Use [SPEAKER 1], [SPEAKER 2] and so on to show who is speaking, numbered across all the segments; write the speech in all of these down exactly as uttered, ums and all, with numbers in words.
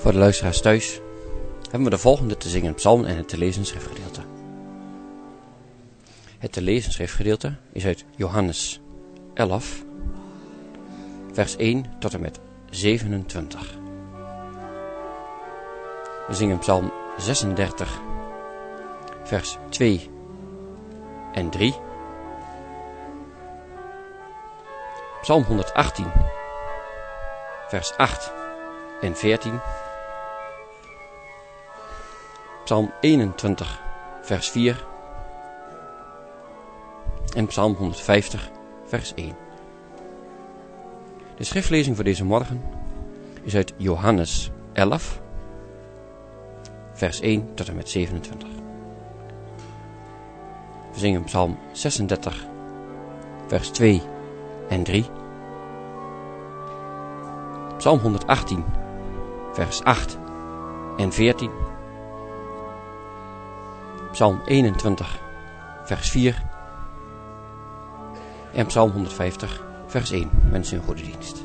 [SPEAKER 1] Voor de luisteraars thuis hebben we de volgende te zingen psalm en het te lezen schriftgedeelte. Het te lezen schriftgedeelte is uit Johannes elf, vers één tot en met zevenentwintig. We zingen psalm zesendertig, vers twee en drie. Psalm honderdachttien, vers acht en veertien. Psalm eenentwintig, vers vier. En Psalm honderdvijftig, vers één. De schriftlezing voor deze morgen is uit Johannes elf, vers één tot en met zevenentwintig. We zingen Psalm zesendertig, vers twee en drie. Psalm honderdachttien, vers acht en veertien. Psalm eenentwintig, vers vier. En Psalm honderdvijftig, vers één. Wens u een goede dienst.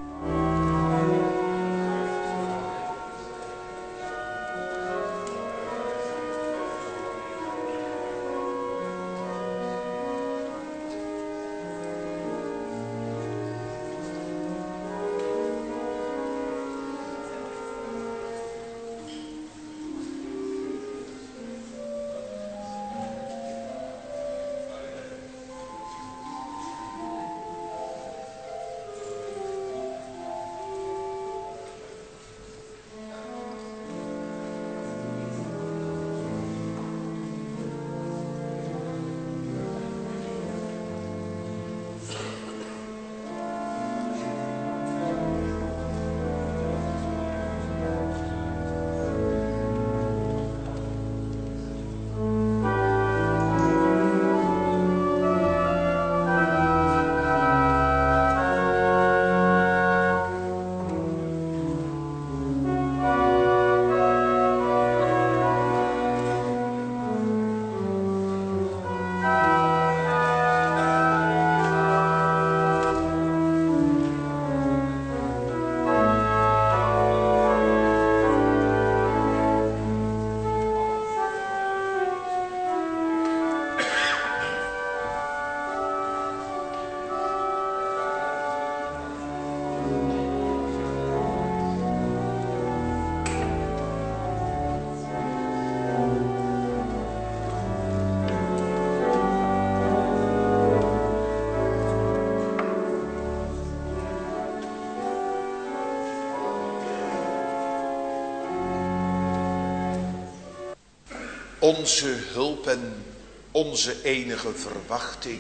[SPEAKER 2] Onze hulp en onze enige verwachting.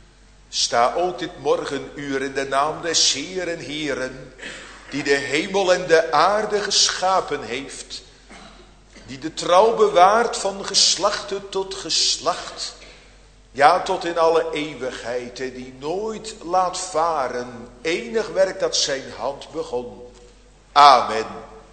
[SPEAKER 2] Sta ook dit morgenuur in de naam des Heeren Heeren, die de hemel en de aarde geschapen heeft, die de trouw bewaart van geslachte tot geslacht, ja tot in alle eeuwigheid, en die nooit laat varen enig werk dat zijn hand begon. Amen.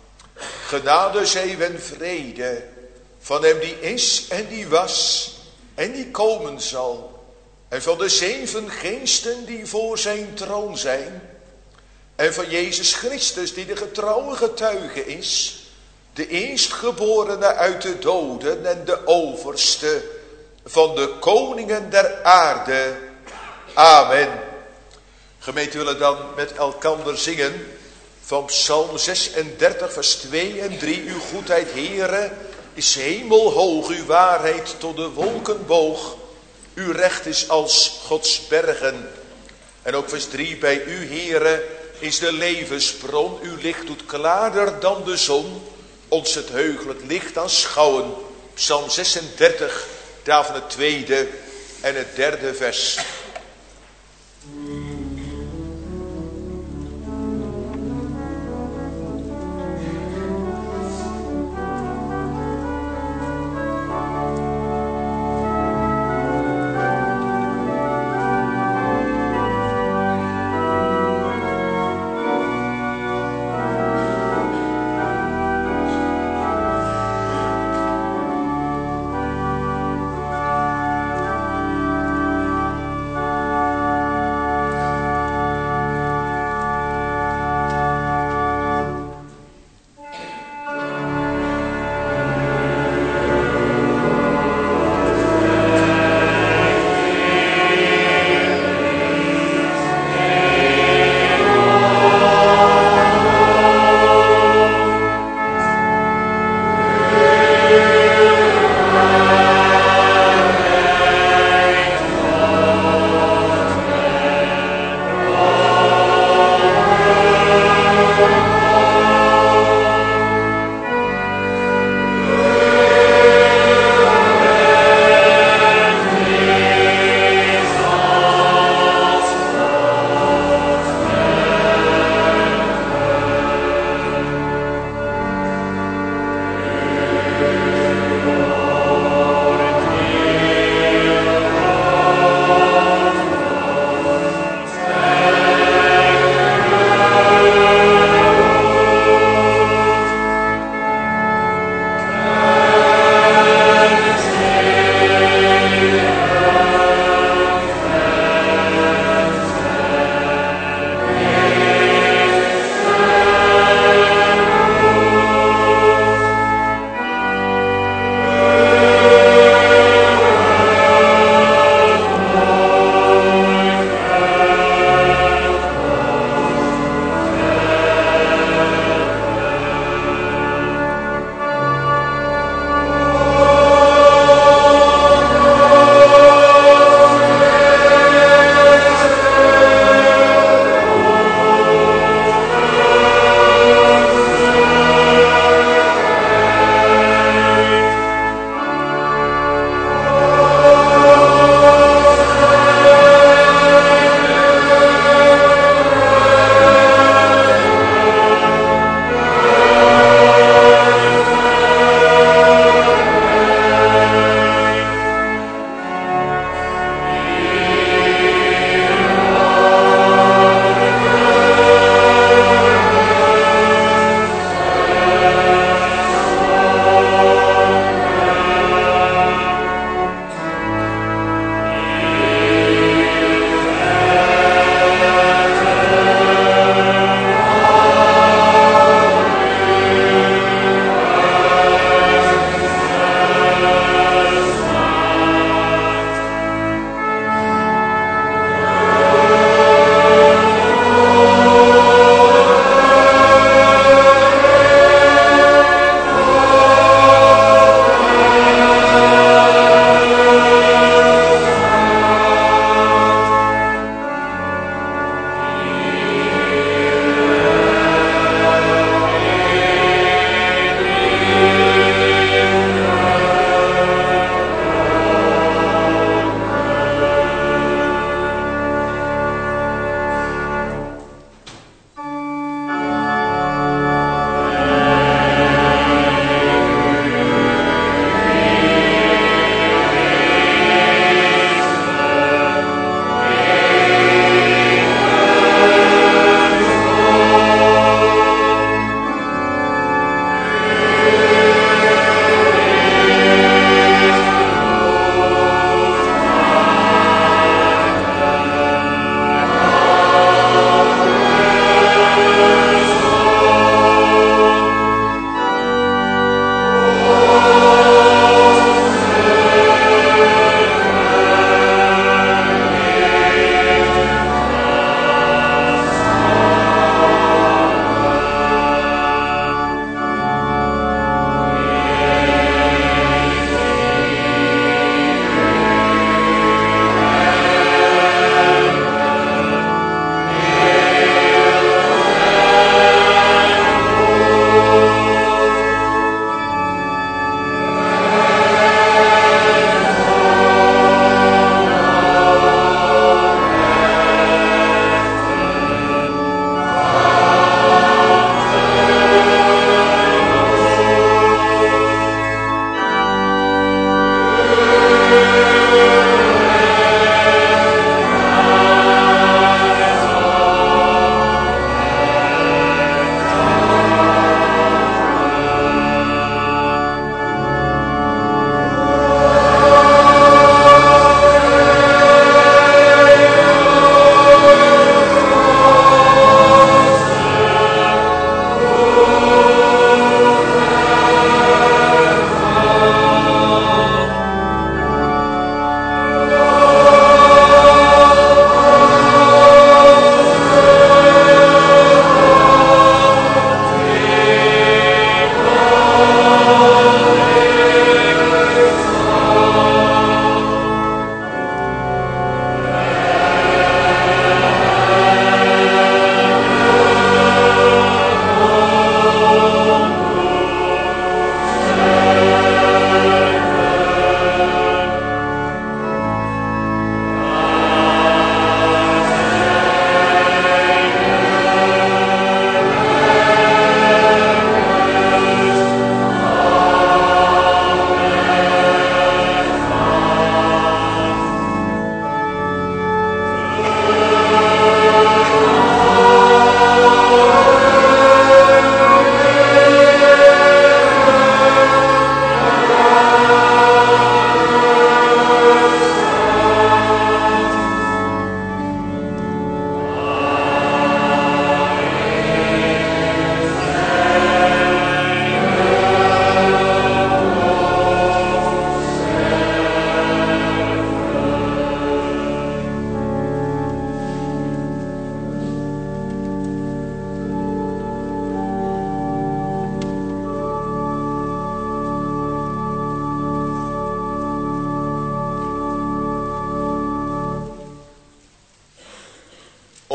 [SPEAKER 2] Genade zij en vrede van hem die is en die was en die komen zal, en van de zeven geesten die voor zijn troon zijn, en van Jezus Christus die de getrouwe getuige is, de eerstgeborene uit de doden en de overste van de koningen der aarde. Amen. Gemeente, willen dan met elkander zingen van Psalm zesendertig, vers twee en drie. Uw goedheid, Heere, is hemelhoog, uw waarheid tot de wolken boog. Uw recht is als Gods bergen. En ook vers drie, bij u, Heere, is de levensbron. Uw licht doet klaarder dan de zon, ons het heugelijk licht aanschouwen. Psalm zesendertig, daarvan het tweede en het derde vers.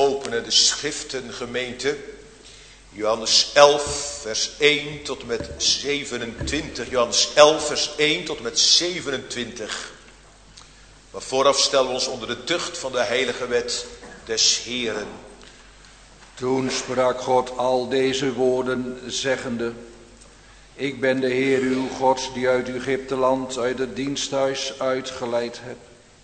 [SPEAKER 2] openen de schriften, gemeente. Johannes elf, vers één tot en met zevenentwintig. Johannes elf, vers één tot en met zevenentwintig. Maar vooraf stellen we ons onder de tucht van de heilige wet des Heeren.
[SPEAKER 3] Toen sprak God al deze woorden, zeggende: Ik ben de Heer uw God, die uit Egypteland, uit het diensthuis uitgeleid heb.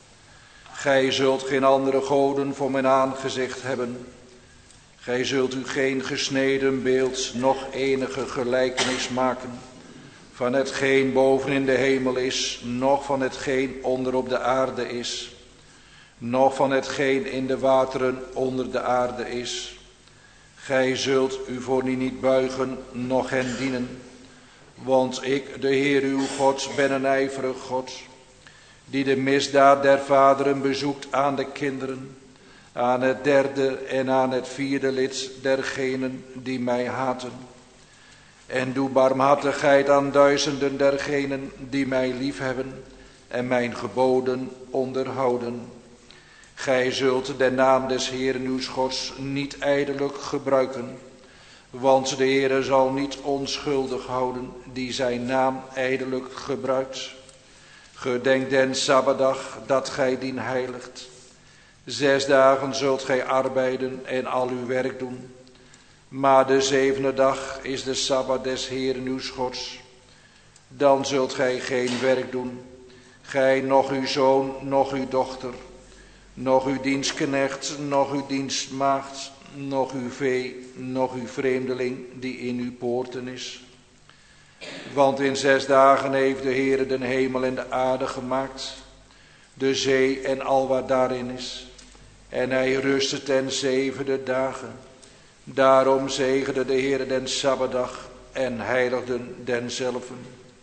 [SPEAKER 3] Gij zult geen andere goden voor mijn aangezicht hebben. Gij zult u geen gesneden beeld, noch enige gelijkenis maken van hetgeen boven in de hemel is, noch van hetgeen onder op de aarde is, noch van hetgeen in de wateren onder de aarde is. Gij zult u voor die niet buigen, noch hen dienen. Want ik, de Heer uw God, ben een ijverig God, die de misdaad der vaderen bezoekt aan de kinderen, aan het derde en aan het vierde lid dergenen die mij haten. En doe barmhartigheid aan duizenden dergenen die mij liefhebben en mijn geboden onderhouden. Gij zult de naam des Heeren uws Gods niet ijdelijk gebruiken, want de Heere zal niet onschuldig houden die zijn naam ijdelijk gebruikt. Gedenk den Sabbatdag dat gij dien heiligt. Zes dagen zult gij arbeiden en al uw werk doen. Maar de zevende dag is de Sabbat des Heeren uws Gods. Dan zult gij geen werk doen, gij, noch uw zoon, noch uw dochter, noch uw dienstknecht, noch uw dienstmaagd, noch uw vee, noch uw vreemdeling die in uw poorten is. Want in zes dagen heeft de Heere den hemel en de aarde gemaakt, de zee en al wat daarin is. En hij rustte ten zevende dagen. Daarom zegende de Heere den Sabbatdag en heiligden denzelven.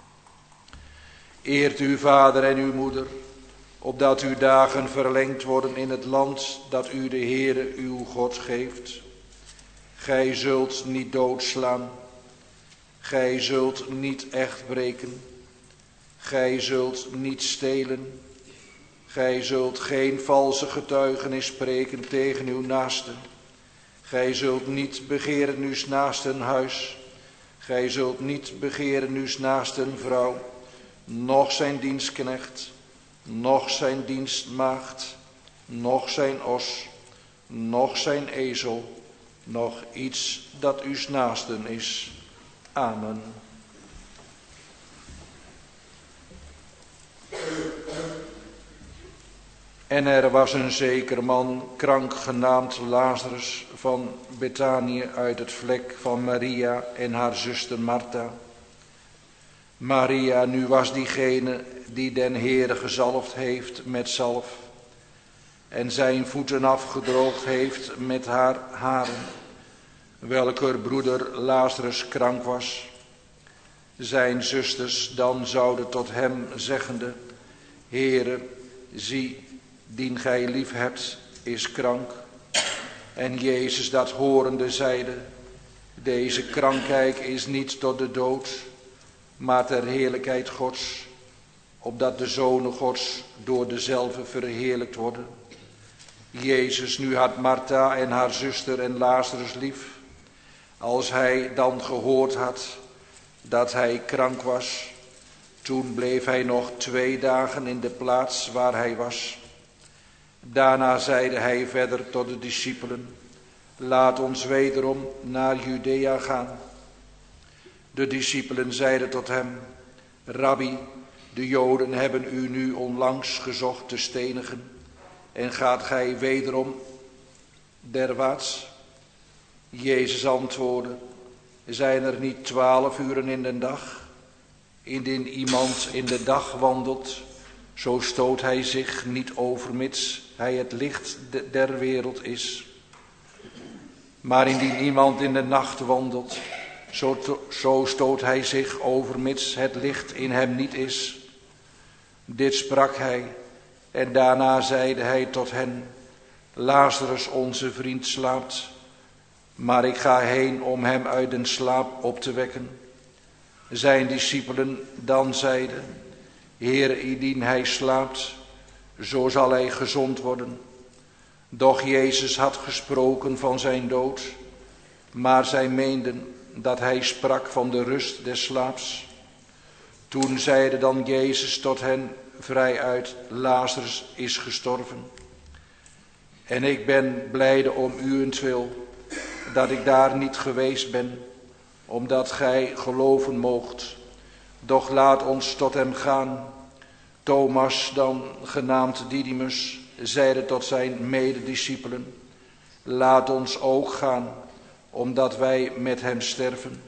[SPEAKER 3] Eert uw vader en uw moeder, opdat uw dagen verlengd worden in het land dat u de Heere uw God geeft. Gij zult niet doodslaan. Gij zult niet echt breken. Gij zult niet stelen. Gij zult geen valse getuigenis spreken tegen uw naaste. Gij zult niet begeren uws naasten huis. Gij zult niet begeren uws naasten vrouw, noch zijn dienstknecht, noch zijn dienstmaagd, noch zijn os, noch zijn ezel, noch iets dat uws naasten is. Amen. En er was een zeker man, krank genaamd Lazarus, van Betanië uit het vlek van Maria en haar zuster Martha. Maria nu was diegene die den Heere gezalfd heeft met zalf en zijn voeten afgedroogd heeft met haar haren, welker broeder Lazarus krank was. Zijn zusters dan zouden tot hem zeggende: Heere, zie, dien gij lief hebt, is krank. En Jezus dat horende zeide: Deze krankheid is niet tot de dood, maar ter heerlijkheid Gods, opdat de zonen Gods door dezelfde verheerlijkt worden. Jezus nu had Martha en haar zuster en Lazarus lief. Als hij dan gehoord had dat hij krank was, toen bleef hij nog twee dagen in de plaats waar hij was. Daarna zeide hij verder tot de discipelen: Laat ons wederom naar Judea gaan. De discipelen zeiden tot hem: Rabbi, de Joden hebben u nu onlangs gezocht te stenigen, en gaat gij wederom derwaarts? Jezus antwoordde: Zijn er niet twaalf uren in de dag? Indien iemand in de dag wandelt, zo stoot hij zich niet over, mits hij het licht der wereld is. Maar indien iemand in de nacht wandelt, zo, zo stoot hij zich over, mits het licht in hem niet is. Dit sprak hij, en daarna zeide hij tot hen: Lazarus onze vriend slaapt, maar ik ga heen om hem uit den slaap op te wekken. Zijn discipelen dan zeiden: Heere, indien hij slaapt, zo zal hij gezond worden. Doch Jezus had gesproken van zijn dood, maar zij meenden dat hij sprak van de rust des slaaps. Toen zeide dan Jezus tot hen vrijuit, Lazarus is gestorven. En ik ben blijde om uwentwil, dat ik daar niet geweest ben, omdat gij geloven moogt. Doch laat ons tot hem gaan. Thomas dan, genaamd Didymus, zeide tot zijn medediscipelen, laat ons ook gaan, omdat wij met hem sterven.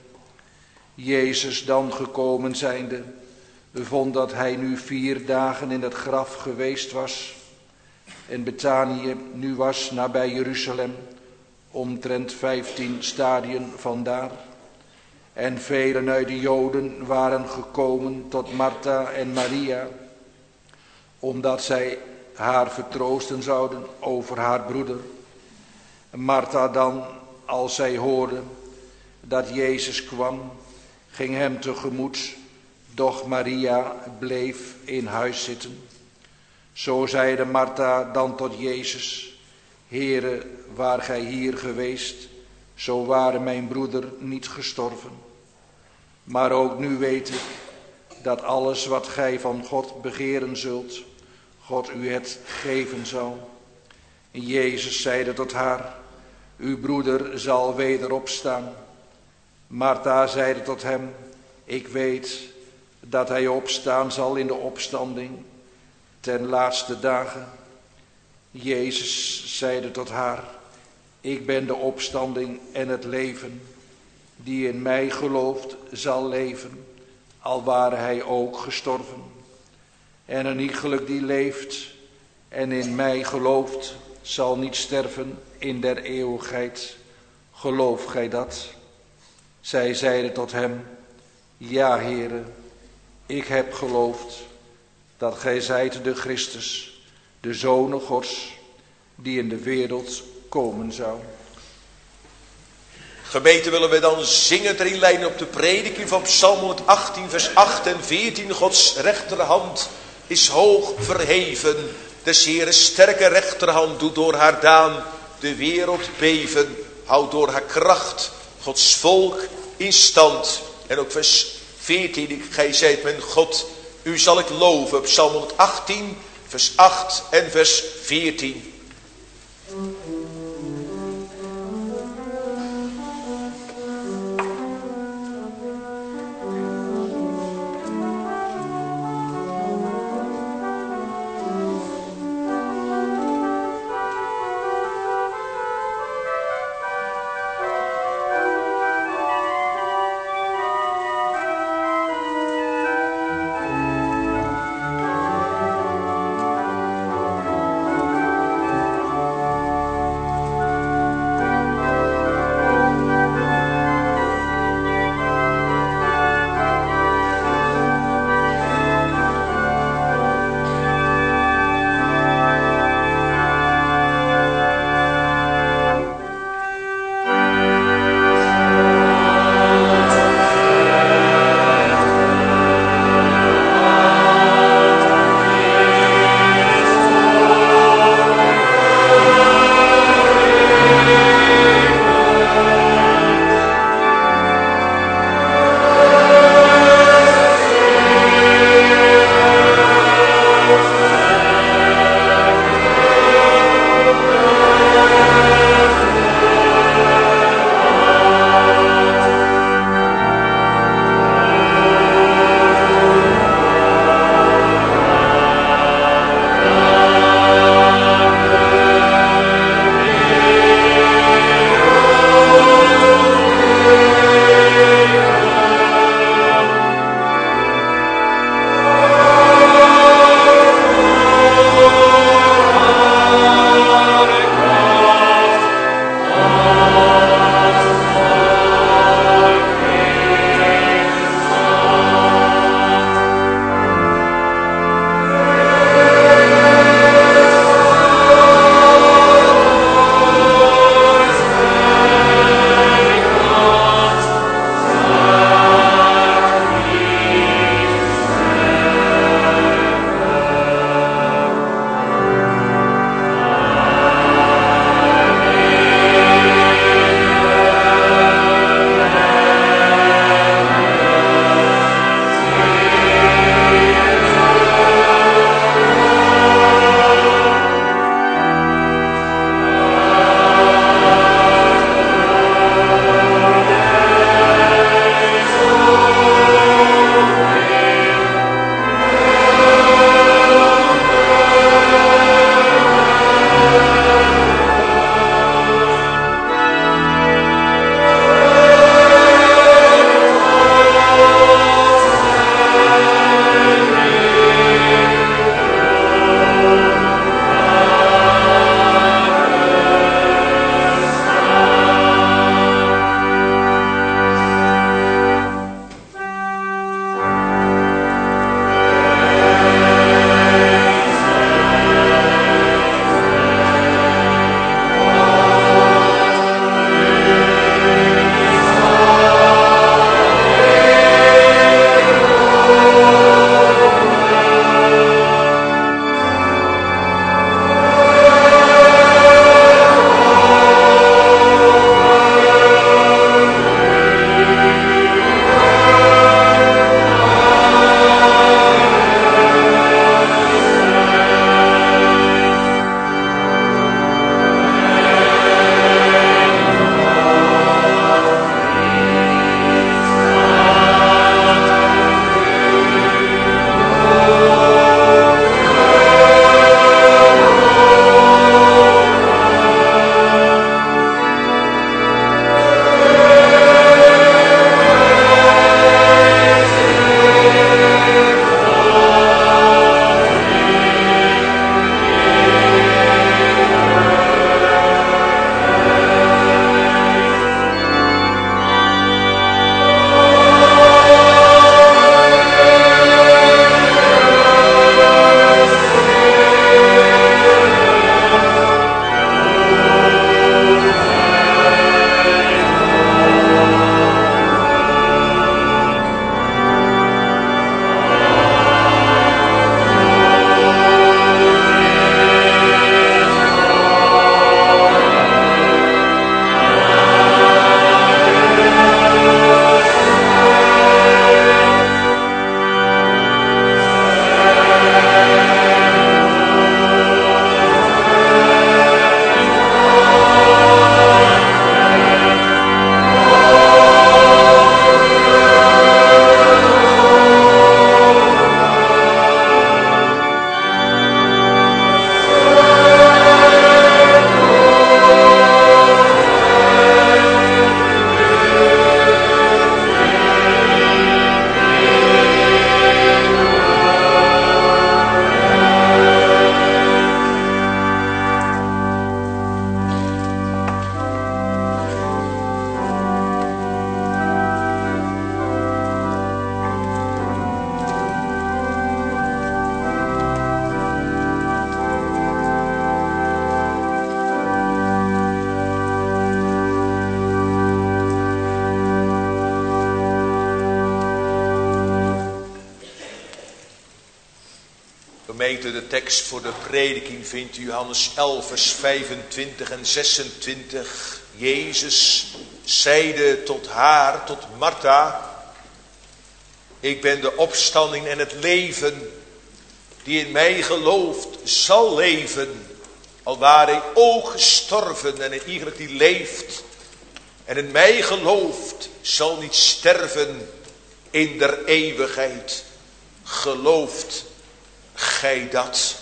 [SPEAKER 3] Jezus dan gekomen zijnde, bevond dat hij nu vier dagen in het graf geweest was. En Betanië nu was nabij Jeruzalem, omtrent vijftien stadien vandaar. En velen uit de Joden waren gekomen tot Martha en Maria, omdat zij haar vertroosten zouden over haar broeder. Martha dan, als zij hoorde dat Jezus kwam, ging hem tegemoet, doch Maria bleef in huis zitten. Zo zeide Martha dan tot Jezus, Heere, waar gij hier geweest, zo ware mijn broeder niet gestorven. Maar ook nu weet ik dat alles wat gij van God begeren zult, God u het geven zal. En Jezus zeide tot haar, uw broeder zal weder opstaan. Martha zeide tot hem, ik weet dat hij opstaan zal in de opstanding ten laatste dagen. Jezus zeide tot haar, ik ben de opstanding en het leven. Die in mij gelooft zal leven, al ware hij ook gestorven. En een iegelijk die leeft en in mij gelooft, zal niet sterven in der eeuwigheid. Geloof gij dat? Zij zeiden tot hem, ja, Heere, ik heb geloofd dat gij zijt de Christus, de Zoon Gods, die in de wereld komen zou.
[SPEAKER 2] Gemeente, willen we dan zingen ter inleiding op de prediking van Psalm honderdachttien vers acht en veertien. Gods rechterhand is hoog verheven. Des Heeren sterke rechterhand doet door haar daan de wereld beven. Houdt door haar kracht Gods volk in stand. En ook vers veertien, gij zijt mijn God, u zal ik loven. Psalm honderdachttien vers acht en vers veertien. Gemeente, de tekst voor de prediking vindt u Johannes elf vers vijfentwintig en zesentwintig. Jezus zeide tot haar, tot Martha: ik ben de opstanding en het leven. Die in mij gelooft zal leven, al ware hij ook gestorven. En ieder die leeft en in mij gelooft zal niet sterven in der eeuwigheid. Gelooft gij dat?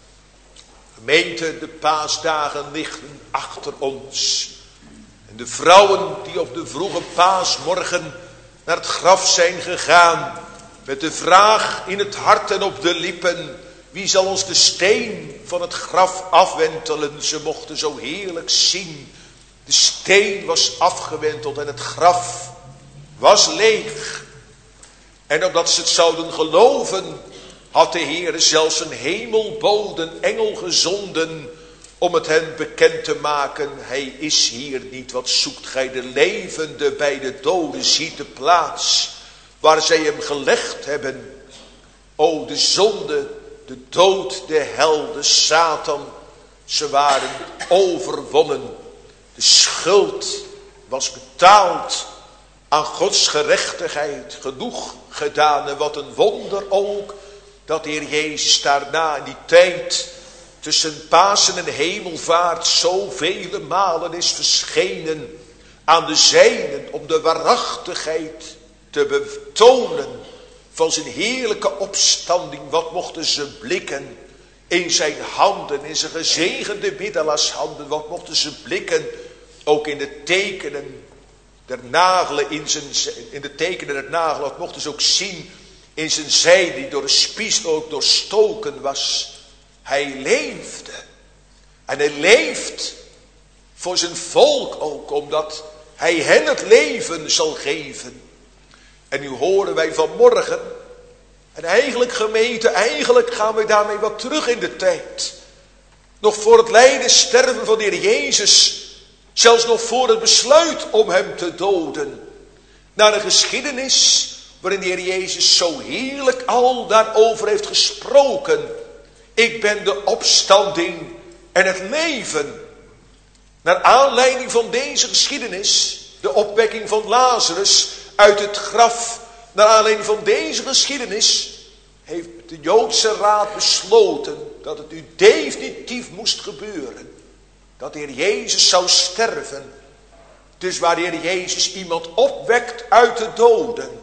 [SPEAKER 2] Gemeente, de paasdagen liggen achter ons. En de vrouwen die op de vroege paasmorgen naar het graf zijn gegaan, met de vraag in het hart en op de lippen: wie zal ons de steen van het graf afwentelen? Ze mochten zo heerlijk zien. De steen was afgewenteld en het graf was leeg. En omdat ze het zouden geloven, had de Heer zelfs een hemelbode, een engel gezonden, om het hen bekend te maken: hij is hier niet. Wat zoekt gij de levende bij de doden? Ziet de plaats waar zij hem gelegd hebben. O, de zonde, de dood, de hel, de Satan, ze waren overwonnen. De schuld was betaald. Aan Gods gerechtigheid genoeg gedaan. En wat een wonder ook, dat de Heer Jezus daarna in die tijd tussen Pasen en Hemelvaart zoveel malen is verschenen aan de zijnen, om de waarachtigheid te betonen van zijn heerlijke opstanding. Wat mochten ze blikken in zijn handen, in zijn gezegende middelaarshanden. Wat mochten ze blikken ook in de tekenen der nagelen, in, zijn, in de tekenen der nagelen. Wat mochten ze ook zien in zijn zij, die door de spies ook doorstoken was. Hij leefde. En hij leeft voor zijn volk ook, omdat hij hen het leven zal geven. En nu horen wij vanmorgen, en eigenlijk gemeente, eigenlijk gaan we daarmee wat terug in de tijd. Nog voor het lijden, sterven van de Heer Jezus, zelfs nog voor het besluit om hem te doden. Naar een geschiedenis waarin de Heer Jezus zo heerlijk al daarover heeft gesproken. Ik ben de opstanding en het leven. Naar aanleiding van deze geschiedenis, de opwekking van Lazarus uit het graf, naar aanleiding van deze geschiedenis, heeft de Joodse raad besloten dat het nu definitief moest gebeuren. Dat de Heer Jezus zou sterven. Dus waar de Heer Jezus iemand opwekt uit de doden,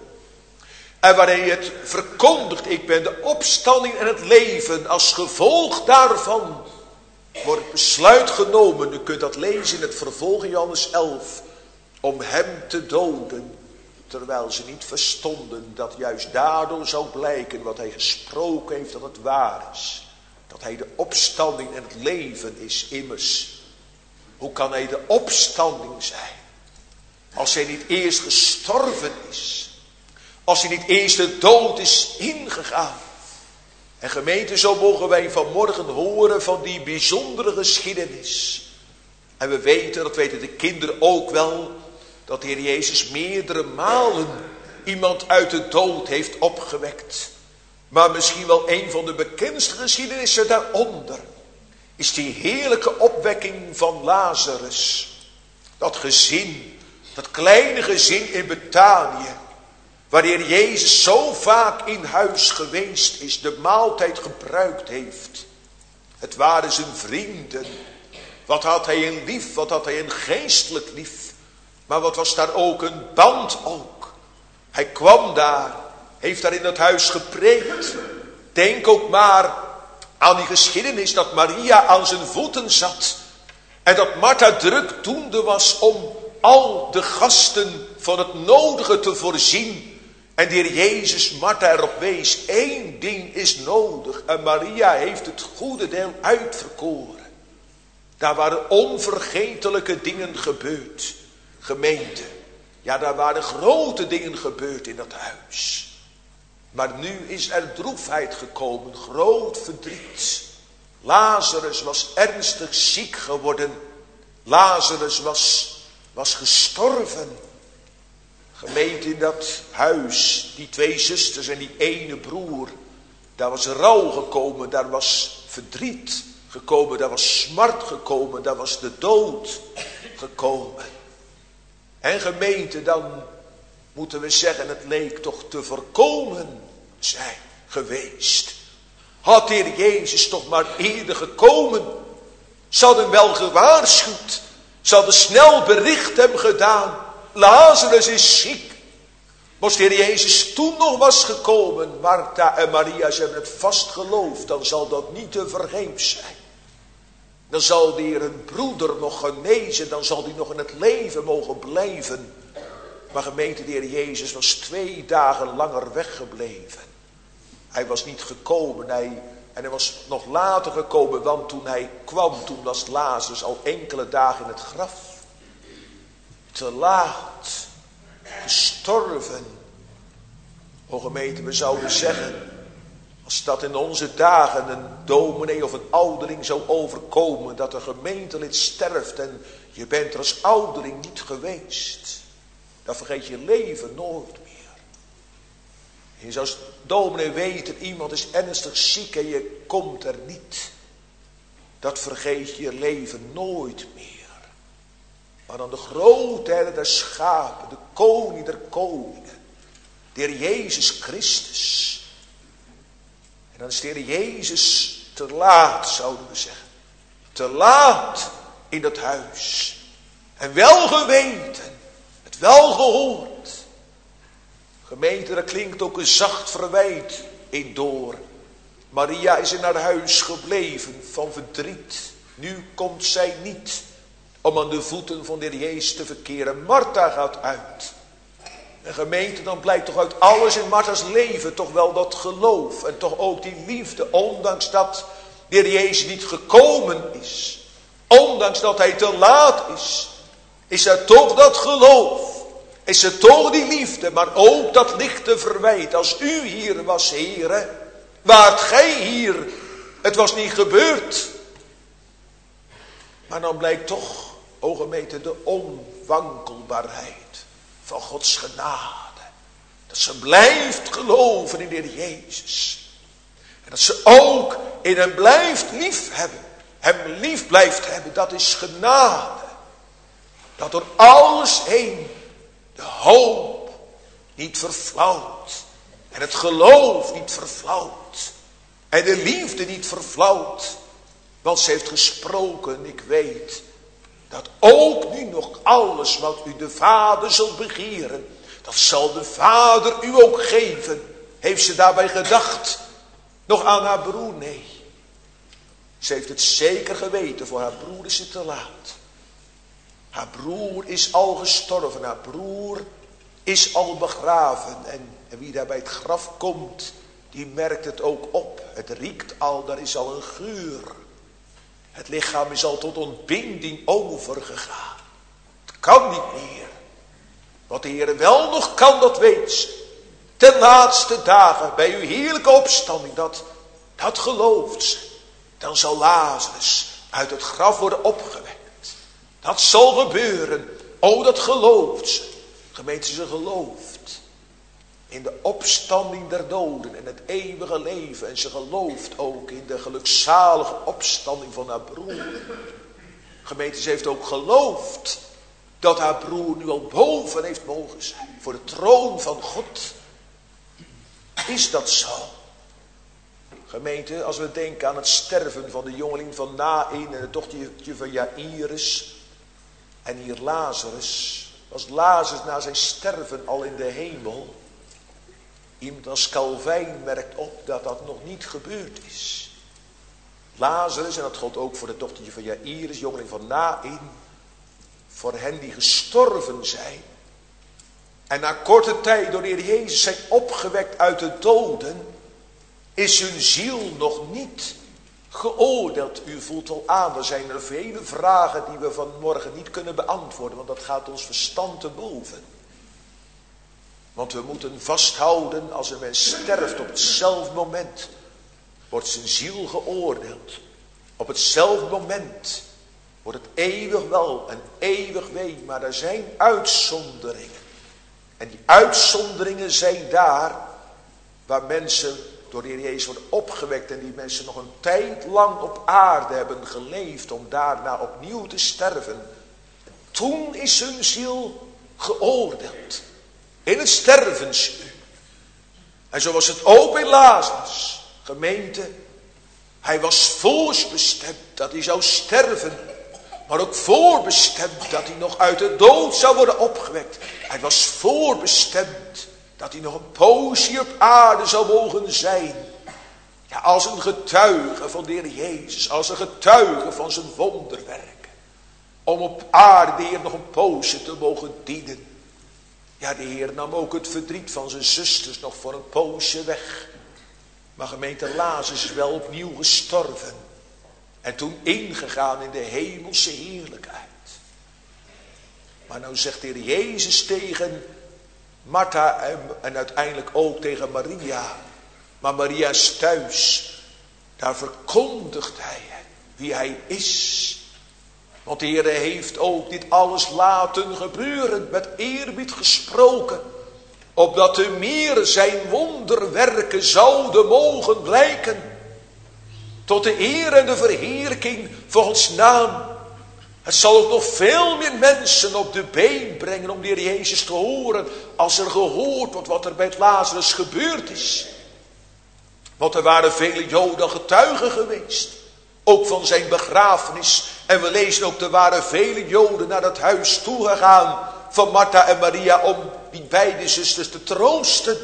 [SPEAKER 2] en waar hij het verkondigt: ik ben de opstanding en het leven. Als gevolg daarvan wordt het besluit genomen, u kunt dat lezen in het vervolg in Johannes elf, om hem te doden. Terwijl ze niet verstonden dat juist daardoor zou blijken wat hij gesproken heeft, dat het waar is. Dat hij de opstanding en het leven is. Immers, hoe kan hij de opstanding zijn als hij niet eerst gestorven is? Als hij niet eerst de dood is ingegaan. En gemeente, zo mogen wij vanmorgen horen van die bijzondere geschiedenis. En we weten, dat weten de kinderen ook wel, dat de Heer Jezus meerdere malen iemand uit de dood heeft opgewekt. Maar misschien wel een van de bekendste geschiedenissen daaronder is die heerlijke opwekking van Lazarus. Dat gezin, dat kleine gezin in Betanië, waar de Heer Jezus zo vaak in huis geweest is, de maaltijd gebruikt heeft. Het waren zijn vrienden. Wat had hij een lief, wat had hij een geestelijk lief. Maar wat was daar ook een band ook. Hij kwam daar, heeft daar in het huis gepreekt. Denk ook maar aan die geschiedenis dat Maria aan zijn voeten zat. En dat Martha drukdoende was om al de gasten van het nodige te voorzien. En de Heer Jezus Martha erop wees: één ding is nodig. En Maria heeft het goede deel uitverkoren. Daar waren onvergetelijke dingen gebeurd. Gemeente, ja, daar waren grote dingen gebeurd in dat huis. Maar nu is er droefheid gekomen, groot verdriet. Lazarus was ernstig ziek geworden. Lazarus was, was gestorven. Gemeente, in dat huis, die twee zusters en die ene broer, Daar was rouw gekomen, daar was verdriet gekomen, daar was smart gekomen, daar was de dood gekomen. En gemeente, dan moeten we zeggen, het leek toch te voorkomen zijn geweest. Had de Heer Jezus toch maar eerder gekomen. Ze hadden wel gewaarschuwd. Ze hadden snel bericht hem gedaan. Lazarus is ziek. Als de Heer Jezus toen nog was gekomen, Martha en Maria, ze hebben het vast geloofd, dan zal dat niet te vergeefs zijn. Dan zal de Heer hun broeder nog genezen, dan zal die nog in het leven mogen blijven. Maar gemeente, de Heer Jezus was twee dagen langer weggebleven. Hij was niet gekomen, hij, en hij was nog later gekomen, want toen hij kwam, toen was Lazarus al enkele dagen in het graf. Te laat, gestorven. O gemeente, we zouden zeggen, als dat in onze dagen een dominee of een ouderling zou overkomen, dat een gemeentelid sterft en je bent er als ouderling niet geweest, dan vergeet je leven nooit meer. Je zou als dominee weten, iemand is ernstig ziek en je komt er niet. Dat vergeet je leven nooit meer. Maar dan de grote herder der schapen, de koning der koningen, de Heer Jezus Christus. En dan is de Heer Jezus te laat, zouden we zeggen. Te laat in dat huis. En wel geweten, het wel gehoord. Gemeente, daar klinkt ook een zacht verwijt in door. Maria is in haar huis gebleven van verdriet. Nu komt zij niet om aan de voeten van de Heer Jezus te verkeren. Martha gaat uit. En gemeente, dan blijkt toch uit alles in Martha's leven toch wel dat geloof. En toch ook die liefde. Ondanks dat de Heer Jezus niet gekomen is. Ondanks dat hij te laat is. Is er toch dat geloof. Is er toch die liefde. Maar ook dat lichte verwijt. Als u hier was, Heere. Waart gij hier. Het was niet gebeurd. Maar dan blijkt toch, o gemeente, de onwankelbaarheid van Gods genade. Dat ze blijft geloven in de Heer Jezus. En dat ze ook in hem blijft lief hebben. Hem lief blijft hebben, dat is genade. Dat door alles heen de hoop niet verflauwt. En het geloof niet verflauwt. En de liefde niet verflauwt. Want ze heeft gesproken, ik weet, dat ook nu nog alles wat u de Vader zult begeren, dat zal de Vader u ook geven. Heeft ze daarbij gedacht nog aan haar broer? Nee. Ze heeft het zeker geweten, voor haar broer is het te laat. Haar broer is al gestorven, haar broer is al begraven. En, en wie daar bij het graf komt, die merkt het ook op. Het riekt al, daar is al een geur. Het lichaam is al tot ontbinding overgegaan. Het kan niet meer. Wat de Heer wel nog kan, dat weet ze. Ten laatste dagen, bij uw heerlijke opstanding, dat, dat gelooft ze. Dan zal Lazarus uit het graf worden opgewekt. Dat zal gebeuren. O, dat gelooft ze. Gemeente, ze gelooft in de opstanding der doden en het eeuwige leven. En ze gelooft ook in de gelukzalige opstanding van haar broer. Gemeente, ze heeft ook geloofd dat haar broer nu al boven heeft mogen zijn. Voor de troon van God. Is dat zo? Gemeente, als we denken aan het sterven van de jongeling van Naïn en het dochtertje van Jairus. En hier Lazarus. Was Lazarus na zijn sterven al in de hemel. Iemand als Calvijn merkt op dat dat nog niet gebeurd is. Lazarus, en dat geldt ook voor het dochtertje van Jairus, jongeling van Naïn. Voor hen die gestorven zijn. En na korte tijd door de Heer Jezus zijn opgewekt uit de doden. Is hun ziel nog niet geoordeeld. U voelt al aan, er zijn er vele vragen die we vanmorgen niet kunnen beantwoorden. Want dat gaat ons verstand te boven. Want we moeten vasthouden, als een mens sterft op hetzelfde moment, wordt zijn ziel geoordeeld. Op hetzelfde moment wordt het eeuwig wel en eeuwig wee. Maar er zijn uitzonderingen. En die uitzonderingen zijn daar waar mensen door de Heer Jezus wordt opgewekt en die mensen nog een tijd lang op aarde hebben geleefd om daarna opnieuw te sterven. Toen is hun ziel geoordeeld in het stervensuur. En zo was het ook bij Lazarus. Gemeente, hij was voorbestemd dat hij zou sterven. Maar ook voorbestemd dat hij nog uit de dood zou worden opgewekt. Hij was voorbestemd dat hij nog een poosje op aarde zou mogen zijn. Ja, als een getuige van de Heer Jezus. Als een getuige van zijn wonderwerken. Om op aarde de Heer nog een poosje te mogen dienen. Ja, de Heer nam ook het verdriet van zijn zusters nog voor een poosje weg. Maar gemeente, Lazarus is wel opnieuw gestorven. En toen ingegaan in de hemelse heerlijkheid. Maar nou zegt de Heer Jezus tegen Martha en, en uiteindelijk ook tegen Maria. Maar Maria is thuis. Daar verkondigt hij wie hij is. Want de Heer heeft ook dit alles laten gebeuren. Met eerbied gesproken. Opdat de meer zijn wonderwerken zouden mogen blijken. Tot de eer en de verheerlijking van Gods naam. Het zal ook nog veel meer mensen op de been brengen om de Heer Jezus te horen. Als er gehoord wordt wat er bij het Lazarus gebeurd is. Want er waren vele Joden getuigen geweest. Ook van zijn begrafenis. En we lezen ook, er waren vele Joden naar dat huis toegegaan. Van Martha en Maria om die beide zusters te troosten.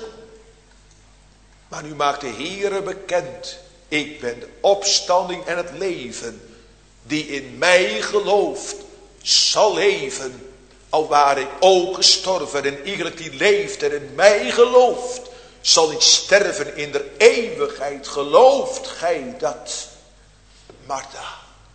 [SPEAKER 2] Maar nu maakt de Heere bekend. Ik ben de opstanding en het leven. Die in mij gelooft, zal leven. Al waar ik ook gestorven en iegelijk die leeft en in mij gelooft, zal niet sterven in der eeuwigheid. Gelooft gij dat? Martha.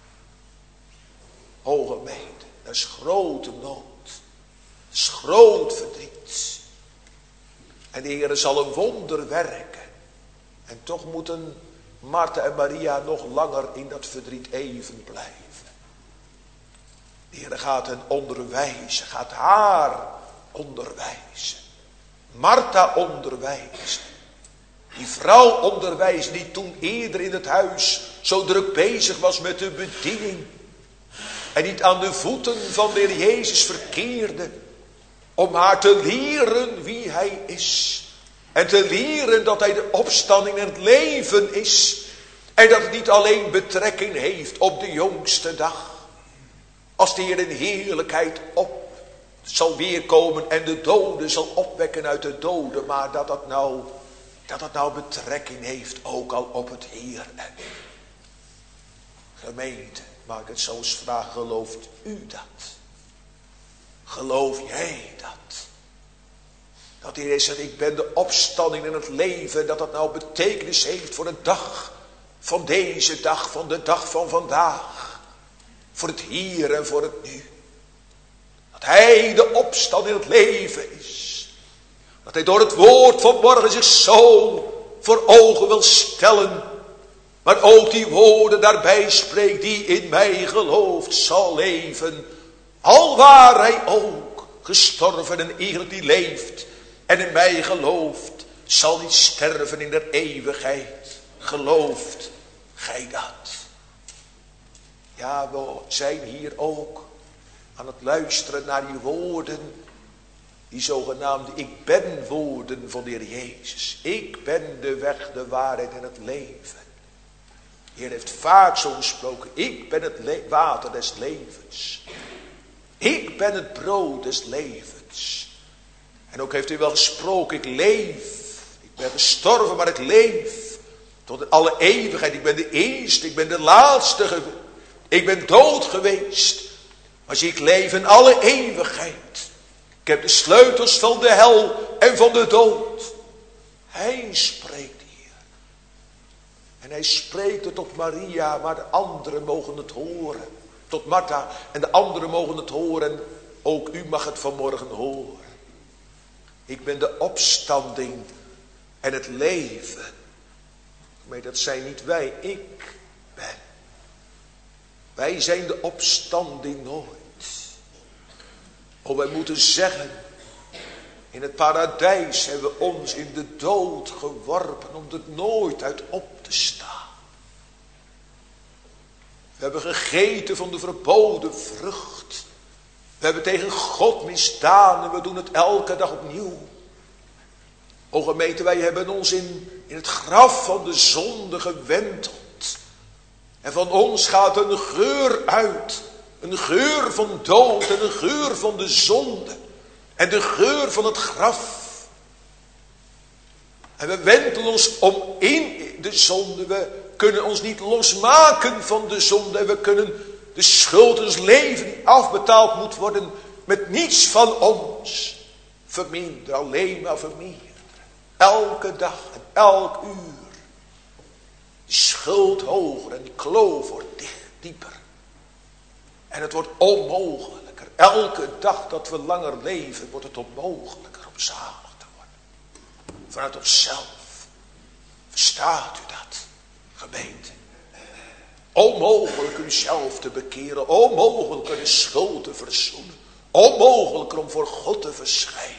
[SPEAKER 2] O gemeente, dat is grote nood. Dat is groot verdriet. En de Heere zal een wonder werken. En toch moeten Martha en Maria nog langer in dat verdriet even blijven. De Heer gaat hen onderwijzen, gaat haar onderwijzen. Martha onderwijzen. Die vrouw onderwijzen die toen eerder in het huis zo druk bezig was met de bediening. En niet aan de voeten van de Heer Jezus verkeerde. Om haar te leren wie hij is. En te leren dat hij de opstanding en het leven is. En dat het niet alleen betrekking heeft op de jongste dag. Als de Heer in heerlijkheid op zal weerkomen en de doden zal opwekken uit de doden. Maar dat dat nou, dat dat nou betrekking heeft ook al op het Heer. Gemeente, mag ik het zo eens vragen, gelooft u dat? Geloof jij dat? Dat de Heer zegt, ik ben de opstanding en het leven. Dat dat nou betekenis heeft voor de dag van deze dag, van de dag van vandaag. Voor het hier en voor het nu. Dat hij de opstanding en het leven is. Dat hij door het woord van morgen zich zo voor ogen wil stellen. Maar ook die woorden daarbij spreekt, die in mij gelooft zal leven. Alwaar hij ook gestorven en eigenlijk die leeft. En in mij gelooft, zal niet sterven in der eeuwigheid. Gelooft gij dat? Ja, we zijn hier ook aan het luisteren naar die woorden. Die zogenaamde ik ben woorden van de Heer Jezus. Ik ben de weg, de waarheid en het leven. De Heer heeft vaak zo gesproken. Ik ben het le- water des levens. Ik ben het brood des levens. En ook heeft hij wel gesproken, ik leef. Ik ben gestorven, maar ik leef. Tot in alle eeuwigheid. Ik ben de eerste, ik ben de laatste. Ik ben dood geweest. Maar zie, ik leef in alle eeuwigheid. Ik heb de sleutels van de hel en van de dood. Hij spreekt hier. En hij spreekt het tot Maria, maar de anderen mogen het horen. Tot Martha en de anderen mogen het horen. Ook u mag het vanmorgen horen. Ik ben de opstanding en het leven. Maar dat zijn niet wij, ik ben. Wij zijn de opstanding nooit. Oh, wij moeten zeggen, In het paradijs hebben we ons in de dood geworpen om er nooit uit op te staan. We hebben gegeten van de verboden vrucht. We hebben tegen God misdaan en we doen het elke dag opnieuw. O gemeente, wij hebben ons in, in het graf van de zonde gewenteld. En van ons gaat een geur uit. Een geur van dood en een geur van de zonde. En de geur van het graf. En we wentelen ons om in de zonde. We kunnen ons niet losmaken van de zonde. En we kunnen de schuld in ons leven die afbetaald moet worden met niets van ons verminderen. Alleen maar verminderen. Elke dag en elk uur. Die schuld hoger en die kloof wordt dicht, dieper. En het wordt onmogelijker. Elke dag dat we langer leven wordt het onmogelijker om zalig te worden. Vanuit onszelf. Verstaat u dat, gemeente? Onmogelijk uzelf te bekeren. Onmogelijk de schuld te verzoenen. Onmogelijk om voor God te verschijnen.